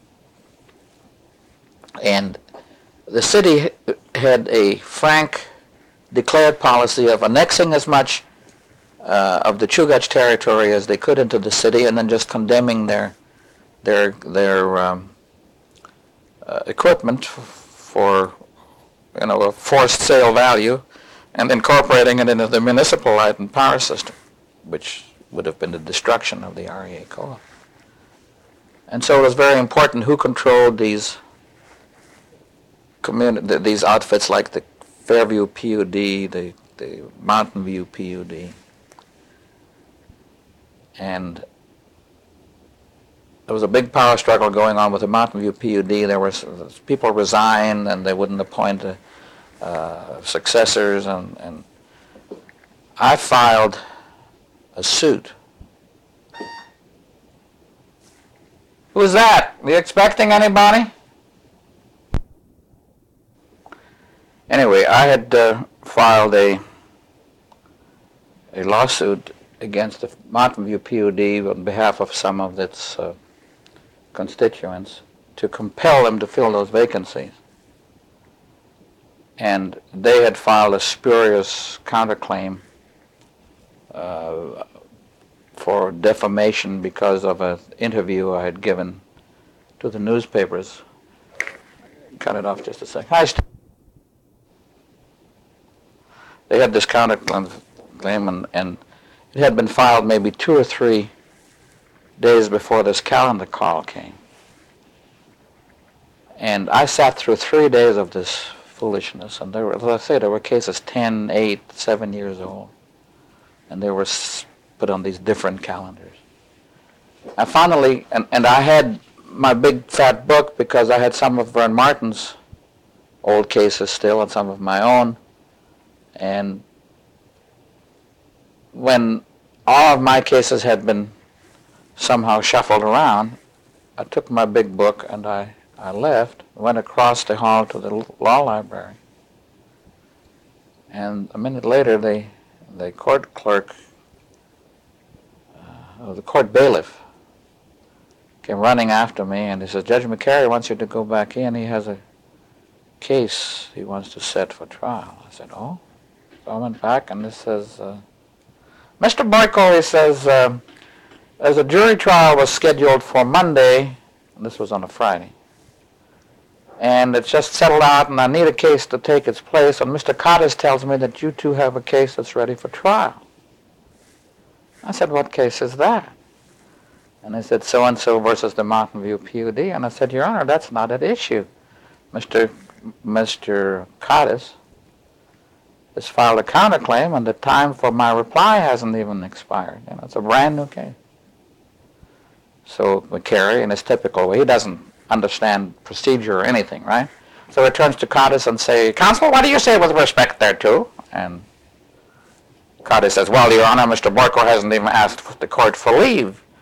And the city had a frank, declared policy of annexing as much uh, of the Chugach territory as they could into the city, and then just condemning their their their um, uh, equipment for, you know, a forced sale value, and incorporating it into the municipal light and power system, which would have been the destruction of the R E A co-op. And so it was very important who controlled these communi- these outfits like the Fairview P U D, the, the Mountain View P U D. And there was a big power struggle going on with the Mountain View P U D. There was people resigned and they wouldn't appoint a, uh, successors, and, and I filed a suit. Who's that? Are you expecting anybody? Anyway, I had uh, filed a a lawsuit against the Mountain View P U D on behalf of some of its uh, constituents to compel them to fill those vacancies. And they had filed a spurious counterclaim uh, for defamation because of an interview I had given to the newspapers. Cut it off just a sec. Hi, Steve. They had this counterclaim, and, and it had been filed maybe two or three days before this calendar call came. And I sat through three days of this foolishness, and there were, as I say, there were cases ten, eight, seven years old, and they were put on these different calendars. I finally, and, and I had my big fat book because I had some of Vern Martin's old cases still and some of my own, and when all of my cases had been somehow shuffled around, I took my big book and I, I left, went across the hall to the law library. And a minute later, the, the court clerk, uh, the court bailiff, came running after me, and he says, Judge McCary wants you to go back in. He has a case he wants to set for trial. I said, oh? So I went back, and this says, uh, Mister Boyko, he says, uh, as a jury trial was scheduled for Monday, and this was on a Friday, and it's just settled out, and I need a case to take its place, and Mister Cottis tells me that you two have a case that's ready for trial. I said, what case is that? And he said, so-and-so versus the Mountain View P U D. And I said, Your Honor, that's not at issue. Mister Mister Cottis has filed a counterclaim, and the time for my reply hasn't even expired. You know, it's a brand new case. So McCary, in his typical way, he doesn't understand procedure or anything, right? So he turns to Cottis and say, Counsel, what do you say with respect thereto? And Cottis says, well, Your Honor, Mister Boyko hasn't even asked the court for leave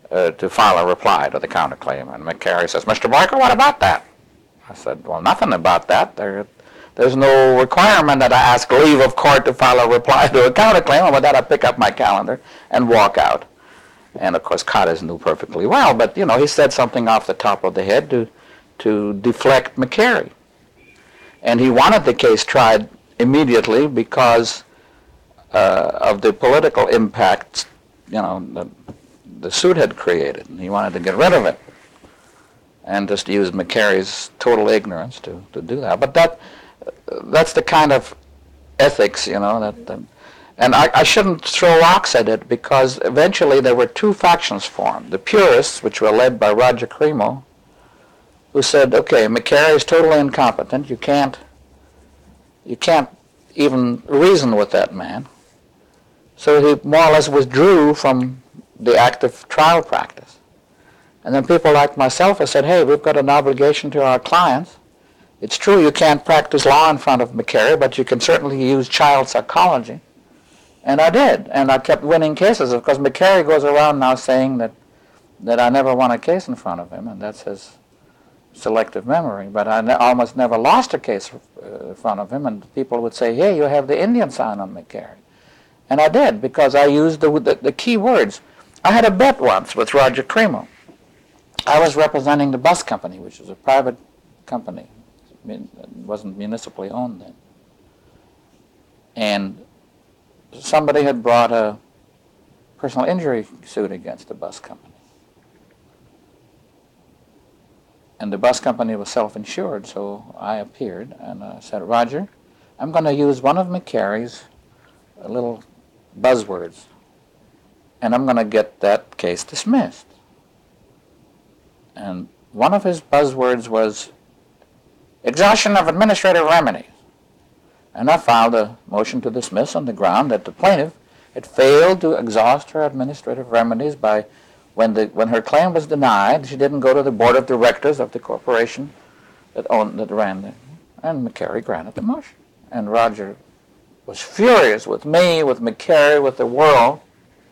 uh, to file a reply to the counterclaim. And McCary says, Mister Barker, what about that? I said, well, nothing about that. There, there's no requirement that I ask leave of court to file a reply to a counterclaim. And with that, I pick up my calendar and walk out. And, of course, Cottis knew perfectly well. But, you know, he said something off the top of the head to, to deflect McCary. And he wanted the case tried immediately because uh, of the political impact, you know, the, the suit had created. And he wanted to get rid of it. And just used McCary's total ignorance to, to do that. But that that's the kind of ethics, you know, that... that and I, I shouldn't throw rocks at it because eventually there were two factions formed. The purists, which were led by Roger Cremo, who said, okay, McCary is totally incompetent. You can't, you can't even reason with that man. So he more or less withdrew from the active trial practice. And then people like myself have said, hey, we've got an obligation to our clients. It's true you can't practice law in front of McCary, but you can certainly use child psychology. And I did, and I kept winning cases. Of course, McCary goes around now saying that, that I never won a case in front of him, and that's his selective memory. But I ne- almost never lost a case uh, in front of him, and people would say, hey, you have the Indian sign on McCary. And I did, because I used the, the, the key words. I had a bet once with Roger Cremo. I was representing the bus company, which was a private company. It wasn't municipally owned then. And somebody had brought a personal injury suit against the bus company. And the bus company was self-insured, so I appeared and I said, Roger, I'm going to use one of McCary's little buzzwords, and I'm going to get that case dismissed. And one of his buzzwords was exhaustion of administrative remedies. And I filed a motion to dismiss on the ground that the plaintiff had failed to exhaust her administrative remedies by, when, the, when her claim was denied, she didn't go to the board of directors of the corporation that owned, that ran it. And McCary granted the motion. And Roger was furious with me, with McCary, with the world.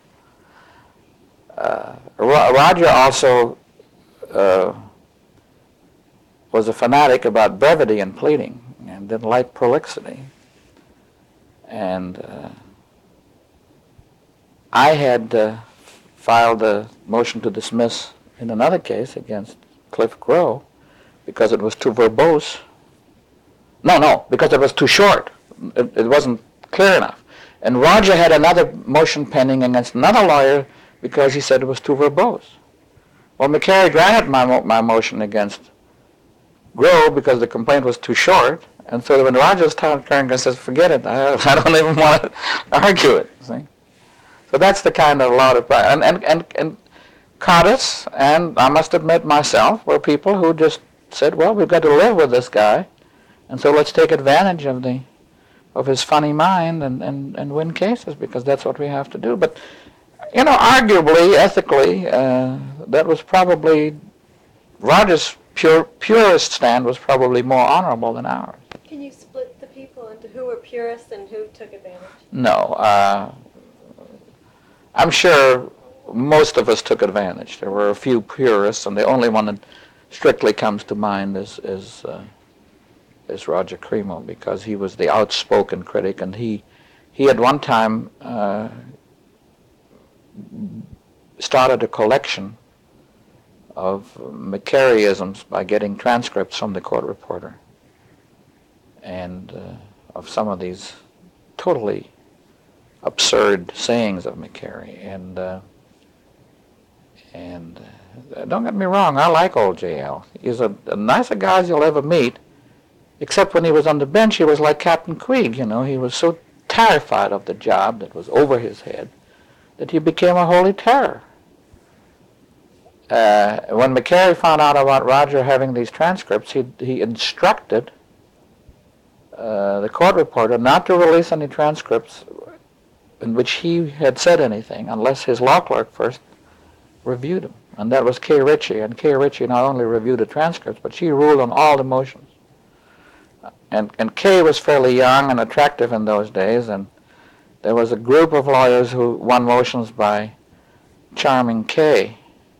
Uh, Ro- Roger also uh, was a fanatic about brevity in pleading and didn't like prolixity. And uh, I had uh, filed a motion to dismiss in another case against Cliff Grow because it was too verbose. No, no, because it was too short. It, it wasn't clear enough. And Roger had another motion pending against another lawyer because he said it was too verbose. Well, McCary granted my, mo- my motion against Grow because the complaint was too short. And so when Roger's turn and says, forget it, I, I don't even want to argue it. See? So that's the kind of law to and and and, and Cottis, and I must admit myself, were people who just said, well, we've got to live with this guy, and so let's take advantage of the of his funny mind and, and, and win cases, because that's what we have to do. But, you know, arguably, ethically, uh, that was probably, Roger's pure, purist stand was probably more honorable than ours. Can you split the people into who were purists and who took advantage? No. Uh, I'm sure most of us took advantage. There were a few purists, and the only one that strictly comes to mind is is, uh, is Roger Cremo, because he was the outspoken critic, and he he at one time uh, started a collection of McCaryisms by getting transcripts from the court reporter, and uh, of some of these totally absurd sayings of McCary. And uh, and uh, don't get me wrong, I like old J L. He's a, a nicer guy as you'll ever meet, except when he was on the bench, he was like Captain Queeg, you know. He was so terrified of the job that was over his head that he became a holy terror. Uh, when McCary found out about Roger having these transcripts, he, he instructed uh, the court reporter not to release any transcripts in which he had said anything unless his law clerk first reviewed them. And that was Kay Ritchie. And Kay Ritchie not only reviewed the transcripts, but she ruled on all the motions. And, and Kay was fairly young and attractive in those days, and there was a group of lawyers who won motions by charming Kay.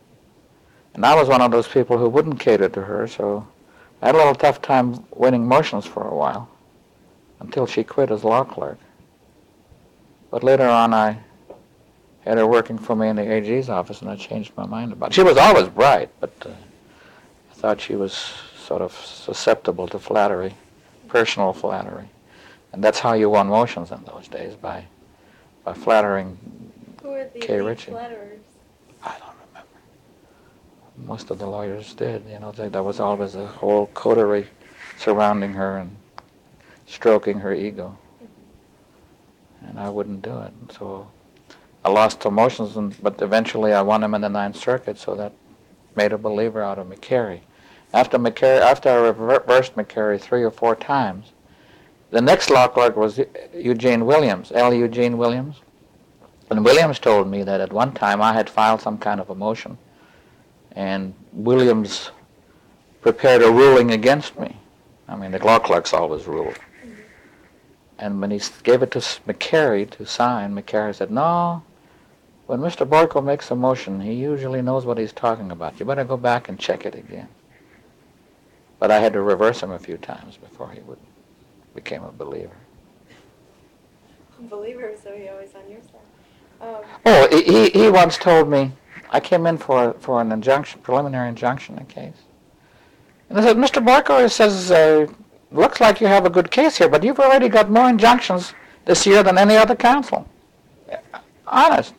And I was one of those people who wouldn't cater to her, so I had a little tough time winning motions for a while until she quit as law clerk. But later on, I had her working for me in the A G's office, and I changed my mind about it. She was always bright, but uh, I thought she was sort of susceptible to flattery, personal flattery. And that's how you won motions in those days, by by flattering Who were the Kay elite Ritchie. flatterers? I don't remember. Most of the lawyers did. You know, they, there was always a whole coterie surrounding her and stroking her ego. And I wouldn't do it. So I lost the motions, and, but eventually I won them in the Ninth Circuit, so that made a believer out of McCary. After McCary, after I reversed McCary three or four times, the next law clerk was Eugene Williams, L. Eugene Williams. And Williams told me that at one time I had filed some kind of a motion, and Williams prepared a ruling against me. I mean, the law clerks always ruled. And when he gave it to McCary to sign, McCary said, no, when Mister Boyko makes a motion, he usually knows what he's talking about. You better go back and check it again. But I had to reverse him a few times before he would became a believer. Believer, so he always on your side. Um, Oh, he, he, he once told me, I came in for for an injunction, preliminary injunction in a case. And I said, Mister Boyko, he says, uh, looks like you have a good case here, but you've already got more injunctions this year than any other counsel. Honest.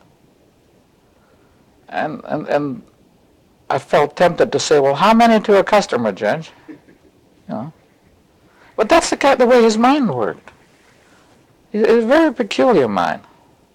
And, and, and I felt tempted to say, well, how many to a customer, Judge? You know. But that's the kind, the way his mind worked. It's a very peculiar mind,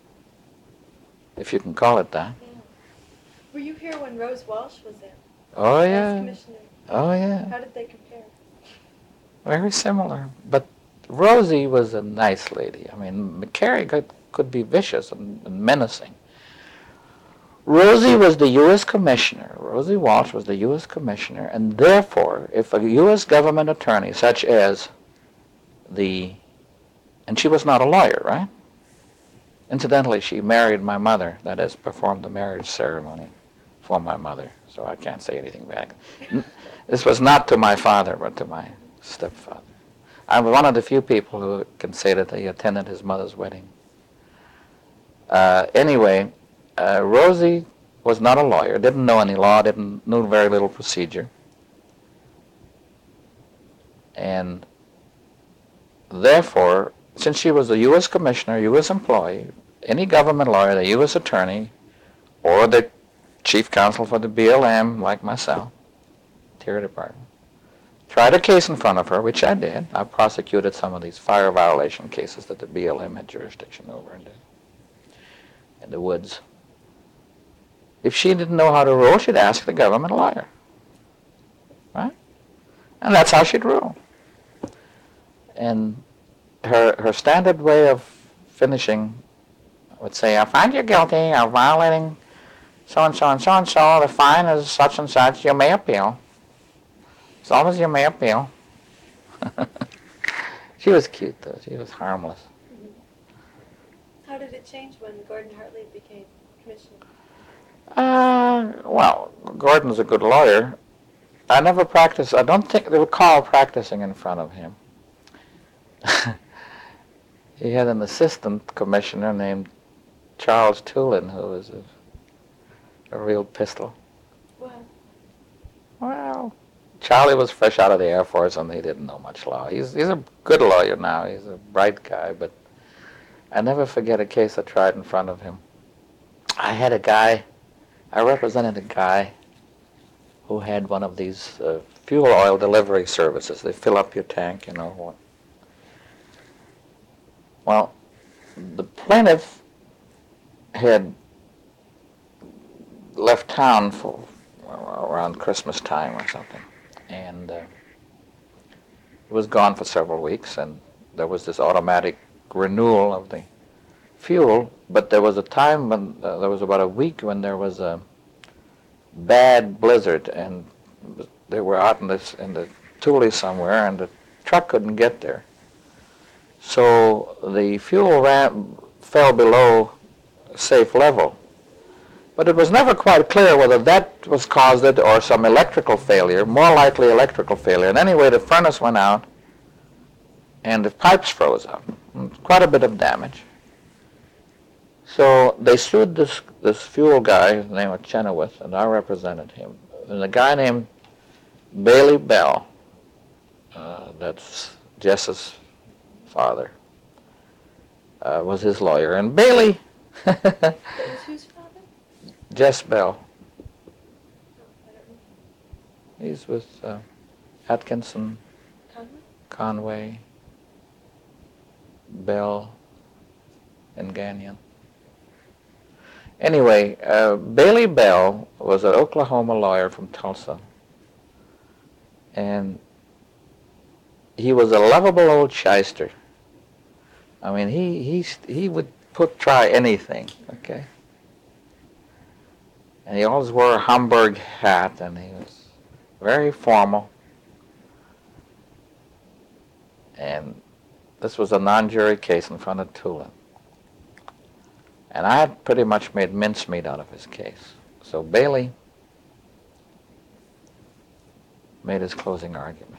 if you can call it that. yeah. Were you here when Rose Walsh was in? Oh, as yeah. Commissioner? Oh, yeah. How did they compare? Very similar. But Rosie was a nice lady. I mean, McCary could, could be vicious and, and menacing. Rosie was the U S Commissioner. Rosie Walsh was the U S Commissioner, and therefore, if a U S government attorney, such as the, and she was not a lawyer, right? Incidentally, she married my mother, that is, performed the marriage ceremony for my mother, so I can't say anything back. This was not to my father, but to my stepfather. I'm one of the few people who can say that they attended his mother's wedding. Uh, anyway, uh, Rosie was not a lawyer, didn't know any law, didn't knew very little procedure. And therefore, since she was a U S commissioner, U S employee, any government lawyer, the U S attorney, or the chief counsel for the B L M, like myself, Interior Department, tried a case in front of her, which I did. I prosecuted some of these fire violation cases that the B L M had jurisdiction over in the, in the woods. If she didn't know how to rule, she'd ask the government lawyer, right? And that's how she'd rule. And her her standard way of finishing would say, I find you guilty of violating so-and-so and so-and-so. The fine is such and such. You may appeal. As long as you may appeal. She was cute, though. She was harmless. Mm-hmm. How did it change when Gordon Hartley became commissioner? Uh, well, Gordon's a good lawyer. I never practiced. I don't think they recall practicing in front of him. He had an assistant commissioner named Charles Tulin, who was a, a real pistol. Well, Well, Charlie was fresh out of the Air Force, and he didn't know much law. He's he's a good lawyer now. He's a bright guy, but I never forget a case I tried in front of him. I had a guy, I represented a guy who had one of these uh, fuel oil delivery services. They fill up your tank, you know. Well, the plaintiff had left town for well, around Christmas time or something, and uh, was gone for several weeks, and there was this automatic renewal of the fuel, but there was a time when, uh, there was about a week when there was a bad blizzard, and they were out in, this, in the Tule somewhere, and the truck couldn't get there. So the fuel ran, fell below safe level, But it was never quite clear whether that was caused it or some electrical failure, more likely electrical failure. And anyway, the furnace went out and the pipes froze up. Quite a bit of damage. So they sued this, this fuel guy, his name was Chenoweth, and I represented him. And a guy named Bailey Bell, uh, that's Jess's father, uh, was his lawyer. And Bailey... That was whose father? Jess Bell. Oh, I don't know. He's with uh, Atkinson, Conway? Conway, Bell, and Gagnon. Anyway, uh, Bailey Bell was an Oklahoma lawyer from Tulsa. And he was a lovable old shyster. I mean, he, he, he would put, try anything, okay? And he always wore a Hamburg hat, and he was very formal. And this was a non-jury case in front of Tulin. And I had pretty much made mincemeat out of his case. So Bailey made his closing argument.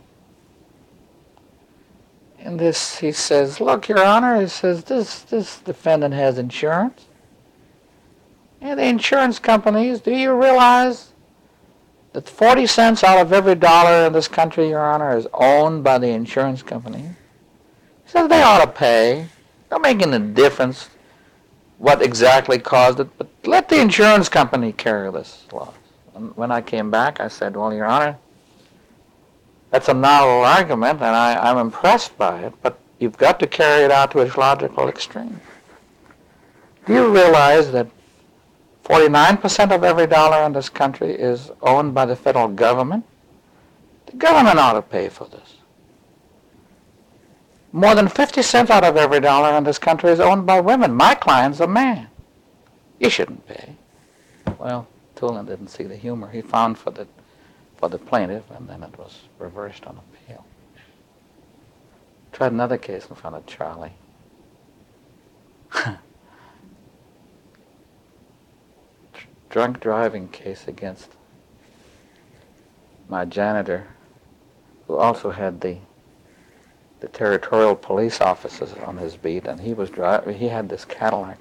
And this, he says, look, Your Honor, he says, this, this defendant has insurance. And the insurance companies, do you realize that forty cents out of every dollar in this country, Your Honor, is owned by the insurance company? He says they ought to pay. Don't make any difference what exactly caused it, but let the insurance company carry this loss. And when I came back, I said, well, Your Honor, that's a novel argument, and I, I'm impressed by it, but you've got to carry it out to its logical extreme. Do you realize that forty-nine percent of every dollar in this country is owned by the federal government? The government ought to pay for this. More than fifty cents out of every dollar in this country is owned by women. My client's a man. You shouldn't pay. Well, Tulin didn't see the humor. He found for the for the plaintiff, and then it was reversed on appeal. Tried another case in front of Charlie. Drunk driving case against my janitor, who also had the the territorial police officers on his beat, and he was driving. He had this Cadillac,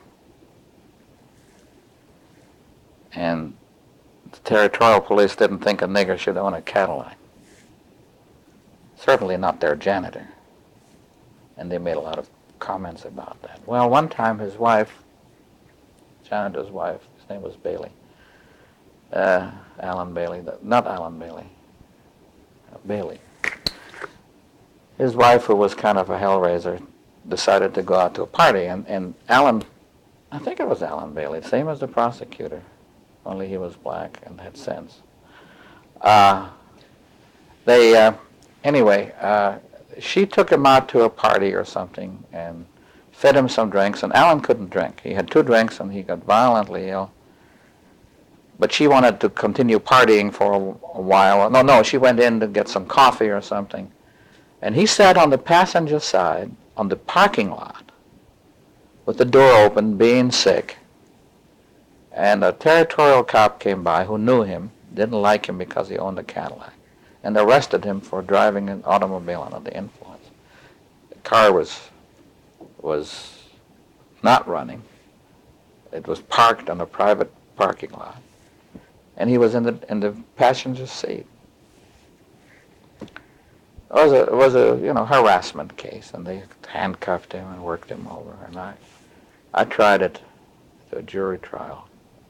and the territorial police didn't think a nigger should own a Cadillac. Certainly not their janitor. And they made a lot of comments about that. Well, one time his wife, janitor's wife, his name was Bailey, uh, Alan Bailey, not Alan Bailey, uh, Bailey. His wife, who was kind of a hellraiser, decided to go out to a party, and, and Alan, I think it was Alan Bailey, same as the prosecutor, only he was black and had sense. Uh, they, uh, anyway, uh, she took him out to a party or something and fed him some drinks, and Alan couldn't drink. He had two drinks and he got violently ill. But she wanted to continue partying for a, a while. No, no, she went in to get some coffee or something. And he sat on the passenger side on the parking lot with the door open, being sick. And a territorial cop came by who knew him, didn't like him because he owned a Cadillac, and arrested him for driving an automobile under the influence. The car was was not running. It was parked on a private parking lot, and he was in the in the passenger seat. It was a it was a you know harassment case, and they handcuffed him and worked him over. And I I tried it to a jury trial.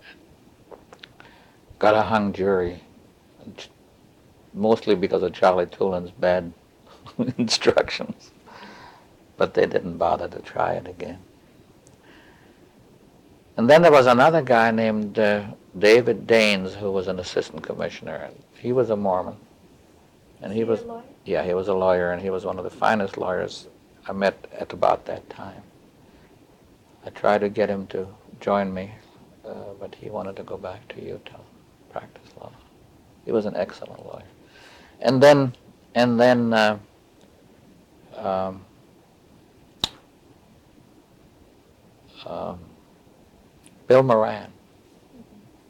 Got a hung jury, mostly because of Charlie Tulin's bad instructions, but they didn't bother to try it again. And then there was another guy named uh, David Daines, who was an assistant commissioner. He was a Mormon, and he was yeah he was a lawyer, and he was one of the finest lawyers I met at about that time. I tried to get him to join me, uh, but he wanted to go back to Utah, practice law. He was an excellent lawyer. And then, and then, uh, um, um, Bill Moran.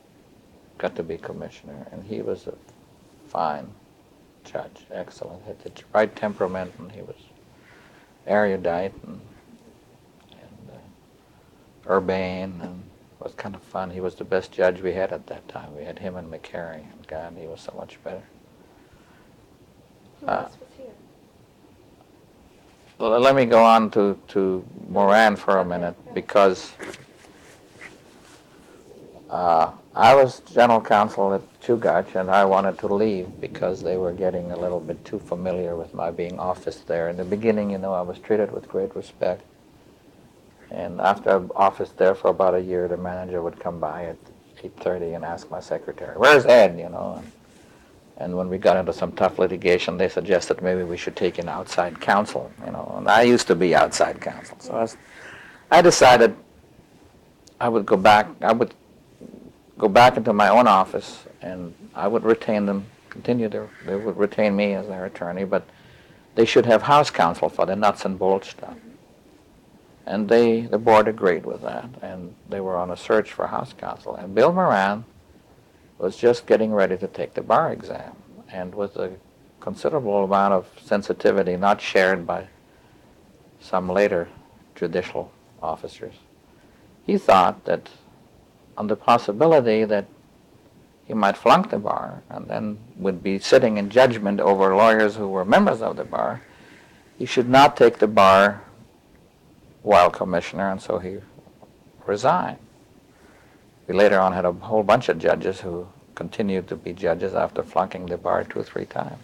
got to be commissioner, and he was a fine judge, excellent, had the right temperament, and he was erudite and, and uh, urbane, and it was kind of fun. He was the best judge we had at that time. We had him and McCary, and God, he was so much better. Who Uh, else was here? Well, let me go on to, to Moran for a Okay, minute, yeah. because uh, I was general counsel at Chugach, and I wanted to leave because they were getting a little bit too familiar with my being office there. In the beginning, you know, I was treated with great respect. And after I office there for about a year, the manager would come by at eight thirty and ask my secretary, "Where's Ed?" You know. And, and when we got into some tough litigation, they suggested maybe we should take in outside counsel. You know, and I used to be outside counsel, so I, was, I decided I would go back. I would go back into my own office, and I would retain them. Continue their, they would retain me as their attorney, but they should have house counsel for the nuts and bolts stuff. And they, the board agreed with that, and they were on a search for house counsel. And Bill Moran was just getting ready to take the bar exam, and with a considerable amount of sensitivity not shared by some later judicial officers, he thought that on the possibility that he might flunk the bar and then would be sitting in judgment over lawyers who were members of the bar, he should not take the bar while commissioner, and so he resigned. We later on had a whole bunch of judges who continued to be judges after flunking the bar two or three times.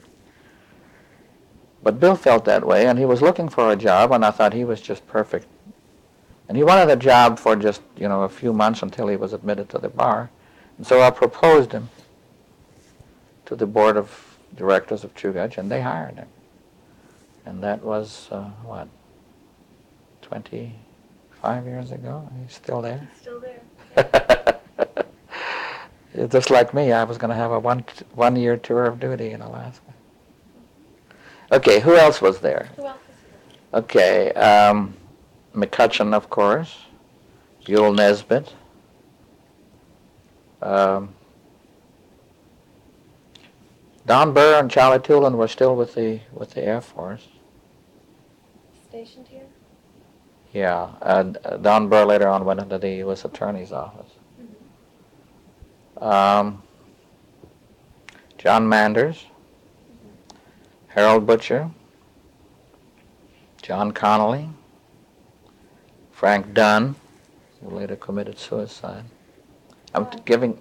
But Bill felt that way, and he was looking for a job, and I thought he was just perfect. And he wanted a job for just, you know, a few months until he was admitted to the bar. And so I proposed him to the board of directors of Chugach, and they hired him. And that was, uh, what, twenty-five years ago? He's still there? He's still there. Just like me, I was going to have a one, one-year tour of duty in Alaska. Okay, who else was there? Who else is here? Okay, um, McCutcheon, of course, Yule Nesbitt, um, Don Burr and Charlie Tulin were still with the with the Air Force. Stationed here? Yeah, and uh, Don Burr later on went into the U S Attorney's office. Mm-hmm. Um, John Manders, Mm-hmm. Harold Butcher, John Connolly, Frank Dunn, who later committed suicide. I'm Why? giving...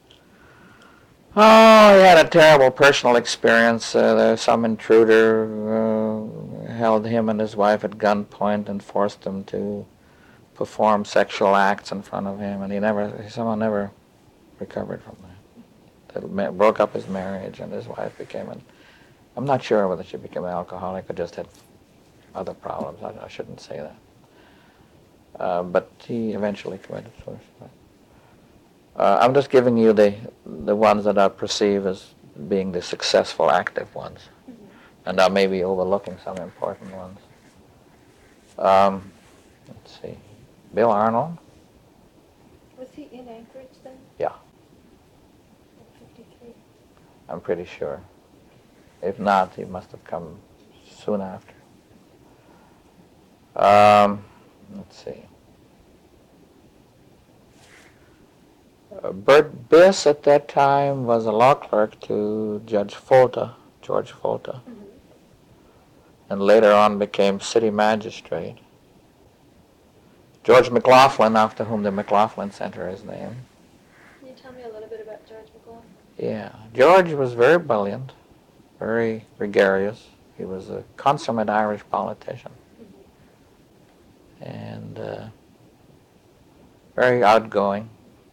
Oh, he had a terrible personal experience. Uh, there was some intruder uh, held him and his wife at gunpoint and forced them to perform sexual acts in front of him, and he never, he somehow never recovered from that. That broke up his marriage, and his wife became an... I'm not sure whether she became an alcoholic or just had other problems. I, I shouldn't say that. Uh, but he eventually committed suicide. Uh, I'm just giving you the the ones that I perceive as being the successful, active ones, Mm-hmm. and I may be overlooking some important ones. Um, let's see, Bill Arnold. Was he in Anchorage then? Yeah. In fifty-three. I'm pretty sure. If not, he must have come soon after. Um, let's see. Uh, Bert Biss at that time was a law clerk to Judge Folta, George Folta, Mm-hmm. and later on became city magistrate. George McLaughlin, after whom the McLaughlin Center is named. Can you tell me a little bit about George McLaughlin? Yeah, George was very brilliant, very gregarious. He was a consummate Irish politician, Mm-hmm. and uh, very outgoing.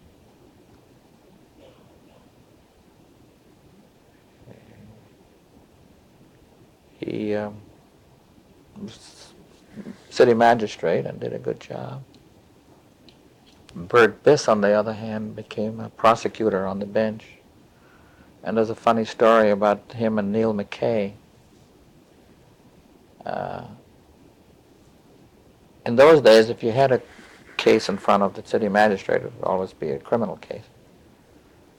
He um, was city magistrate and did a good job. Bert Biss, on the other hand, became a prosecutor on the bench. And there's a funny story about him and Neil McKay. Uh, in those days, if you had a case in front of the city magistrate, it would always be a criminal case.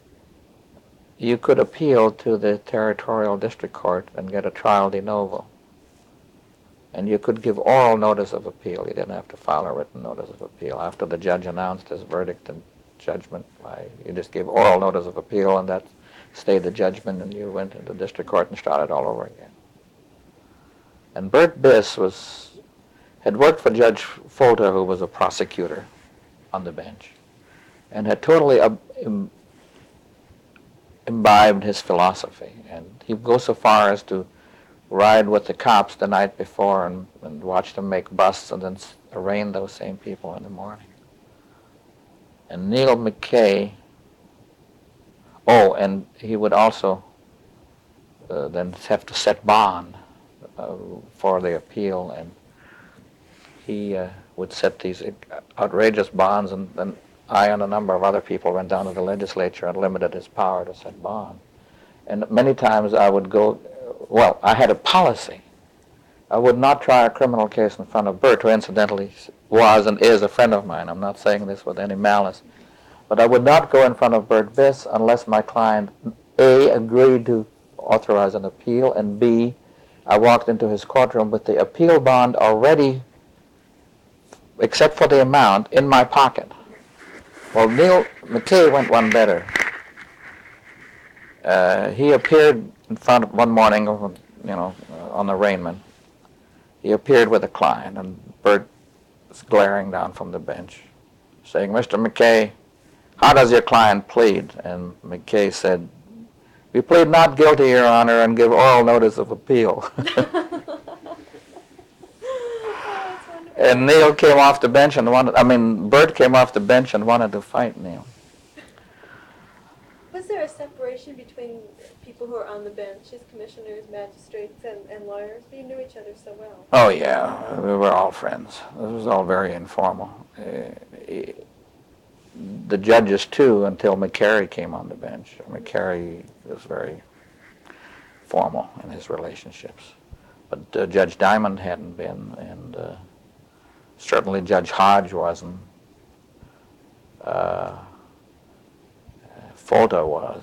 you could appeal to the territorial district court and get a trial de novo. And you could give oral notice of appeal. You didn't have to file a written notice of appeal. After the judge announced his verdict and judgment, why, you just gave oral notice of appeal, and that stayed the judgment, and you went into district court and started all over again. And Bert Biss was, had worked for Judge Folter, who was a prosecutor on the bench, and had totally uh, im- imbibed his philosophy. And he'd go so far as to ride with the cops the night before and, and watch them make busts and then arraign those same people in the morning. And Neil McKay, oh, and he would also uh, then have to set bond uh, for the appeal, and he uh, would set these outrageous bonds, and then I and a number of other people went down to the legislature and limited his power to set bond. And many times I would go, well, I had a policy. I would not try a criminal case in front of Bert, who incidentally was and is a friend of mine. I'm not saying this with any malice. But I would not go in front of Bert Biss unless my client, A, agreed to authorize an appeal, and B, I walked into his courtroom with the appeal bond already, except for the amount, in my pocket. Well, Neil McKay went one better. Uh, he appeared in front of one morning, of, you know, uh, on arraignment. He appeared with a client, and Bert was glaring down from the bench, saying, "Mister McKay, how does your client plead?" And McKay said, "We plead not guilty, Your Honor, and give oral notice of appeal." And Neil came off the bench and wanted, I mean, Bert came off the bench and wanted to fight Neil. Was there a separation between people who are on the bench, as commissioners, magistrates, and, and lawyers? You knew each other so well. Oh, yeah, we were all friends. It was all very informal. Uh, the judges, too, until McCary came on the bench. McCary was very formal in his relationships. But uh, Judge Diamond hadn't been, and uh, certainly Judge Hodge wasn't. Uh, Folter was.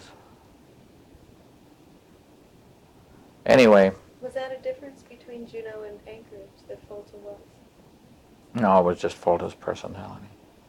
Anyway. Was that a difference between Juneau and Anchorage, that Folter was? No, it was just Folter's personality.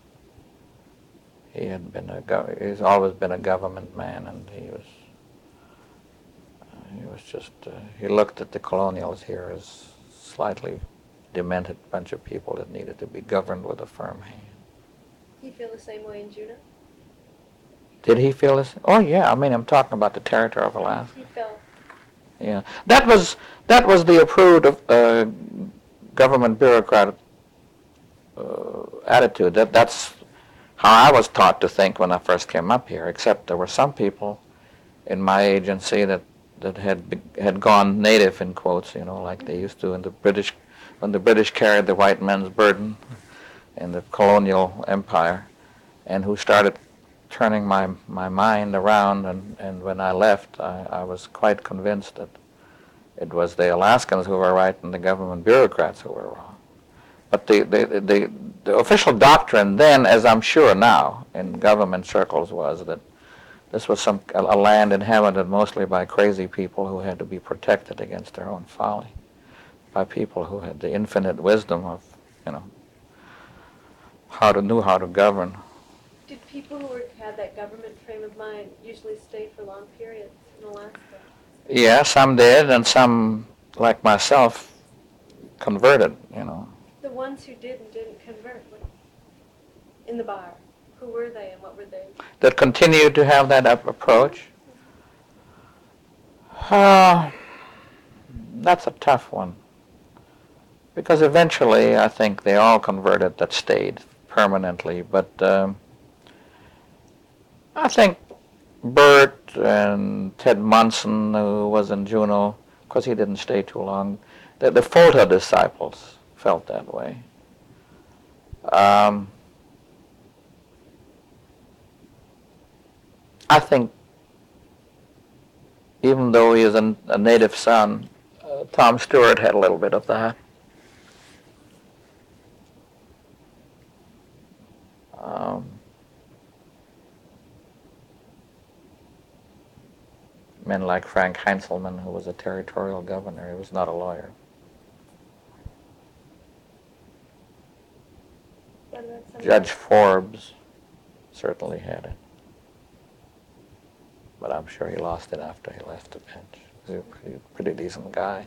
He had been a gov- he's always been a government man, and he was uh, he was just uh, he looked at the colonials here as slightly demented bunch of people that needed to be governed with a firm hand. Do you feel the same way in Juneau? Did he feel this? Oh yeah, I mean I'm talking about the territory of Alaska. He felt. Yeah, that was that was the approved uh, government bureaucrat uh, attitude. That that's how I was taught to think when I first came up here. Except there were some people in my agency that that had be, had gone native in quotes, you know, like they used to in the British when the British carried the white man's burden in the colonial empire, and who started turning my, my mind around, and, and when I left, I, I was quite convinced that it was the Alaskans who were right and the government bureaucrats who were wrong. But the, the, the, the official doctrine then, as I'm sure now in government circles, was that this was some a land inhabited mostly by crazy people who had to be protected against their own folly, by people who had the infinite wisdom of, you know, how to knew how to govern. Did people who were, had that government frame of mind usually stay for long periods in Alaska? Yeah, some did, and some, like myself, converted, you know. The ones who did and didn't convert, what, in the bar, who were they and what were they? That continued to have that up approach? Uh, that's a tough one. Because eventually, I think they all converted that stayed permanently, but um, I think Bert and Ted Munson, who was in Juneau, because he didn't stay too long, the, the Folter disciples felt that way. Um, I think, even though he is a, a native son, uh, Tom Stewart had a little bit of that. Um, Men like Frank Heinzelman, who was a territorial governor. He was not a lawyer. What about some Judge Forbes certainly had it. But I'm sure he lost it after he left the bench. He was a pretty, pretty decent guy.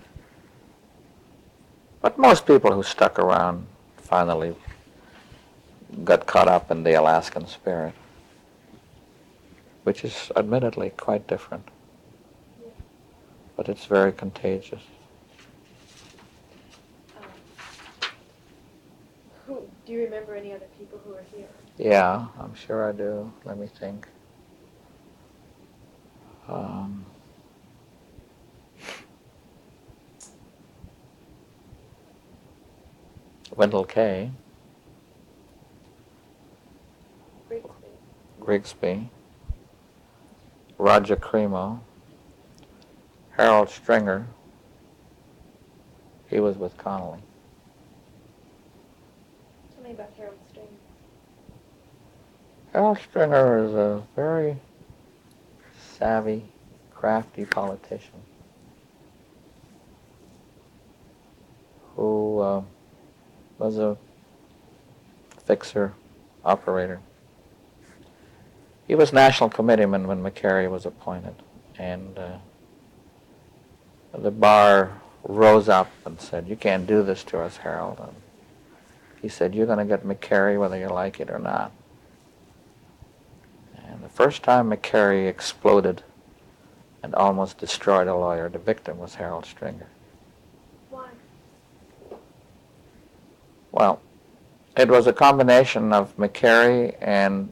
But most people who stuck around finally got caught up in the Alaskan spirit, which is admittedly quite different. Yeah. But it's very contagious. Um, who do you remember any other people who were here? Yeah, I'm sure I do. Let me think. Um, Wendell Kay, Grigsby. Grigsby, Roger Cremo, Harold Stringer. He was with Connolly. Tell me about Harold Stringer. Harold Stringer is a very savvy, crafty politician who uh, was a fixer, operator. He was national committeeman when McCarry was appointed, and uh, the bar rose up and said, "You can't do this to us, Harold." And he said, "You're going to get McCarry whether you like it or not." And the first time McCarry exploded and almost destroyed a lawyer, the victim was Harold Stringer. Why? Well, it was a combination of McCarry and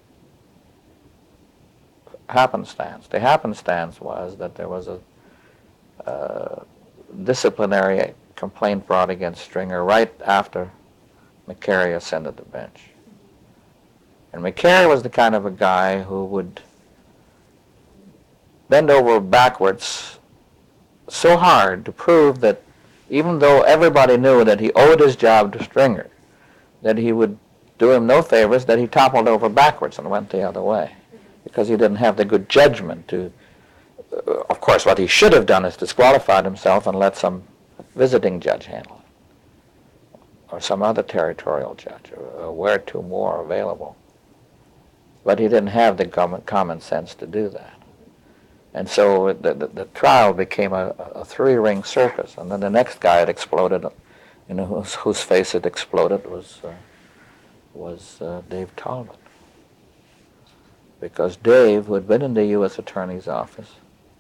happenstance. The happenstance was that there was a uh, disciplinary complaint brought against Stringer right after McCarry ascended the bench. And McCarry was the kind of a guy who would bend over backwards so hard to prove that even though everybody knew that he owed his job to Stringer, that he would do him no favors, that he toppled over backwards and went the other way because he didn't have the good judgment to, uh, of course, what he should have done is disqualified himself and let some visiting judge handle it, or some other territorial judge, or, or where two more available. But he didn't have the common, common sense to do that. And so the, the, the trial became a, a three-ring circus, and then the next guy had exploded, you know, whose, whose face had exploded was, uh, was uh, Dave Talbot. Because Dave, who had been in the U S Attorney's office,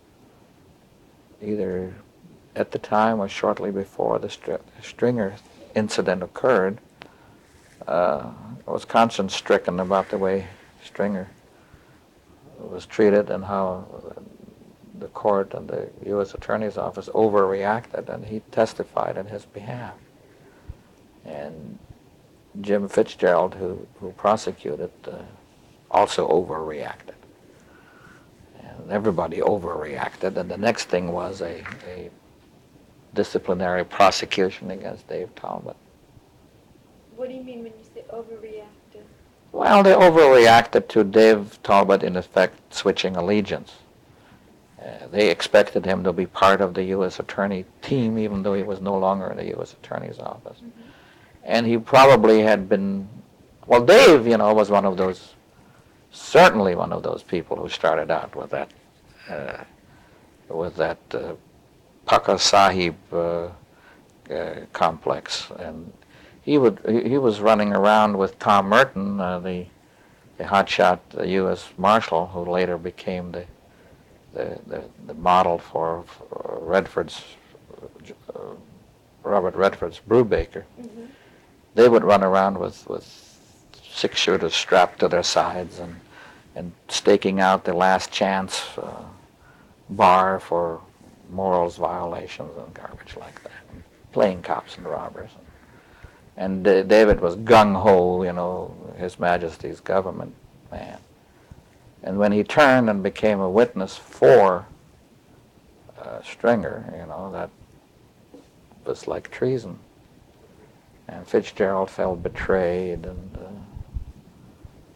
either at the time or shortly before the Str- Stringer incident occurred, uh, was conscience-stricken about the way Stringer was treated and how the court and the U S Attorney's Office overreacted, and he testified in his behalf. And Jim Fitzgerald, who, who prosecuted, uh, also overreacted. And everybody overreacted, and the next thing was a, a disciplinary prosecution against Dave Talbot. What do you mean when you say overreacted? Well, they overreacted to Dave Talbot, in effect, switching allegiance. Uh, they expected him to be part of the U S Attorney team, even though he was no longer in the U S Attorney's office. Mm-hmm. And he probably had been, well, Dave, you know, was one of those, certainly one of those people who started out with that, uh, with that uh, Paka Sahib uh, uh, complex. And he would, he, he was running around with Tom Merton, uh, the, the hotshot uh, U S Marshal, who later became the The, the, the model for, for Redford's, uh, Robert Redford's Brubaker. Mm-hmm. They would run around with, with six shooters strapped to their sides and, and staking out the last chance uh, bar for morals violations and garbage like that, and playing cops and robbers. And uh, David was gung-ho, you know, His Majesty's government man. And when he turned and became a witness for uh, Stringer, you know, that was like treason. And Fitzgerald felt betrayed, and uh,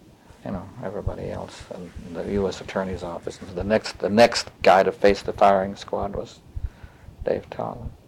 you know, everybody else in the U S Attorney's office. And the next, the next guy to face the firing squad was Dave Tollin.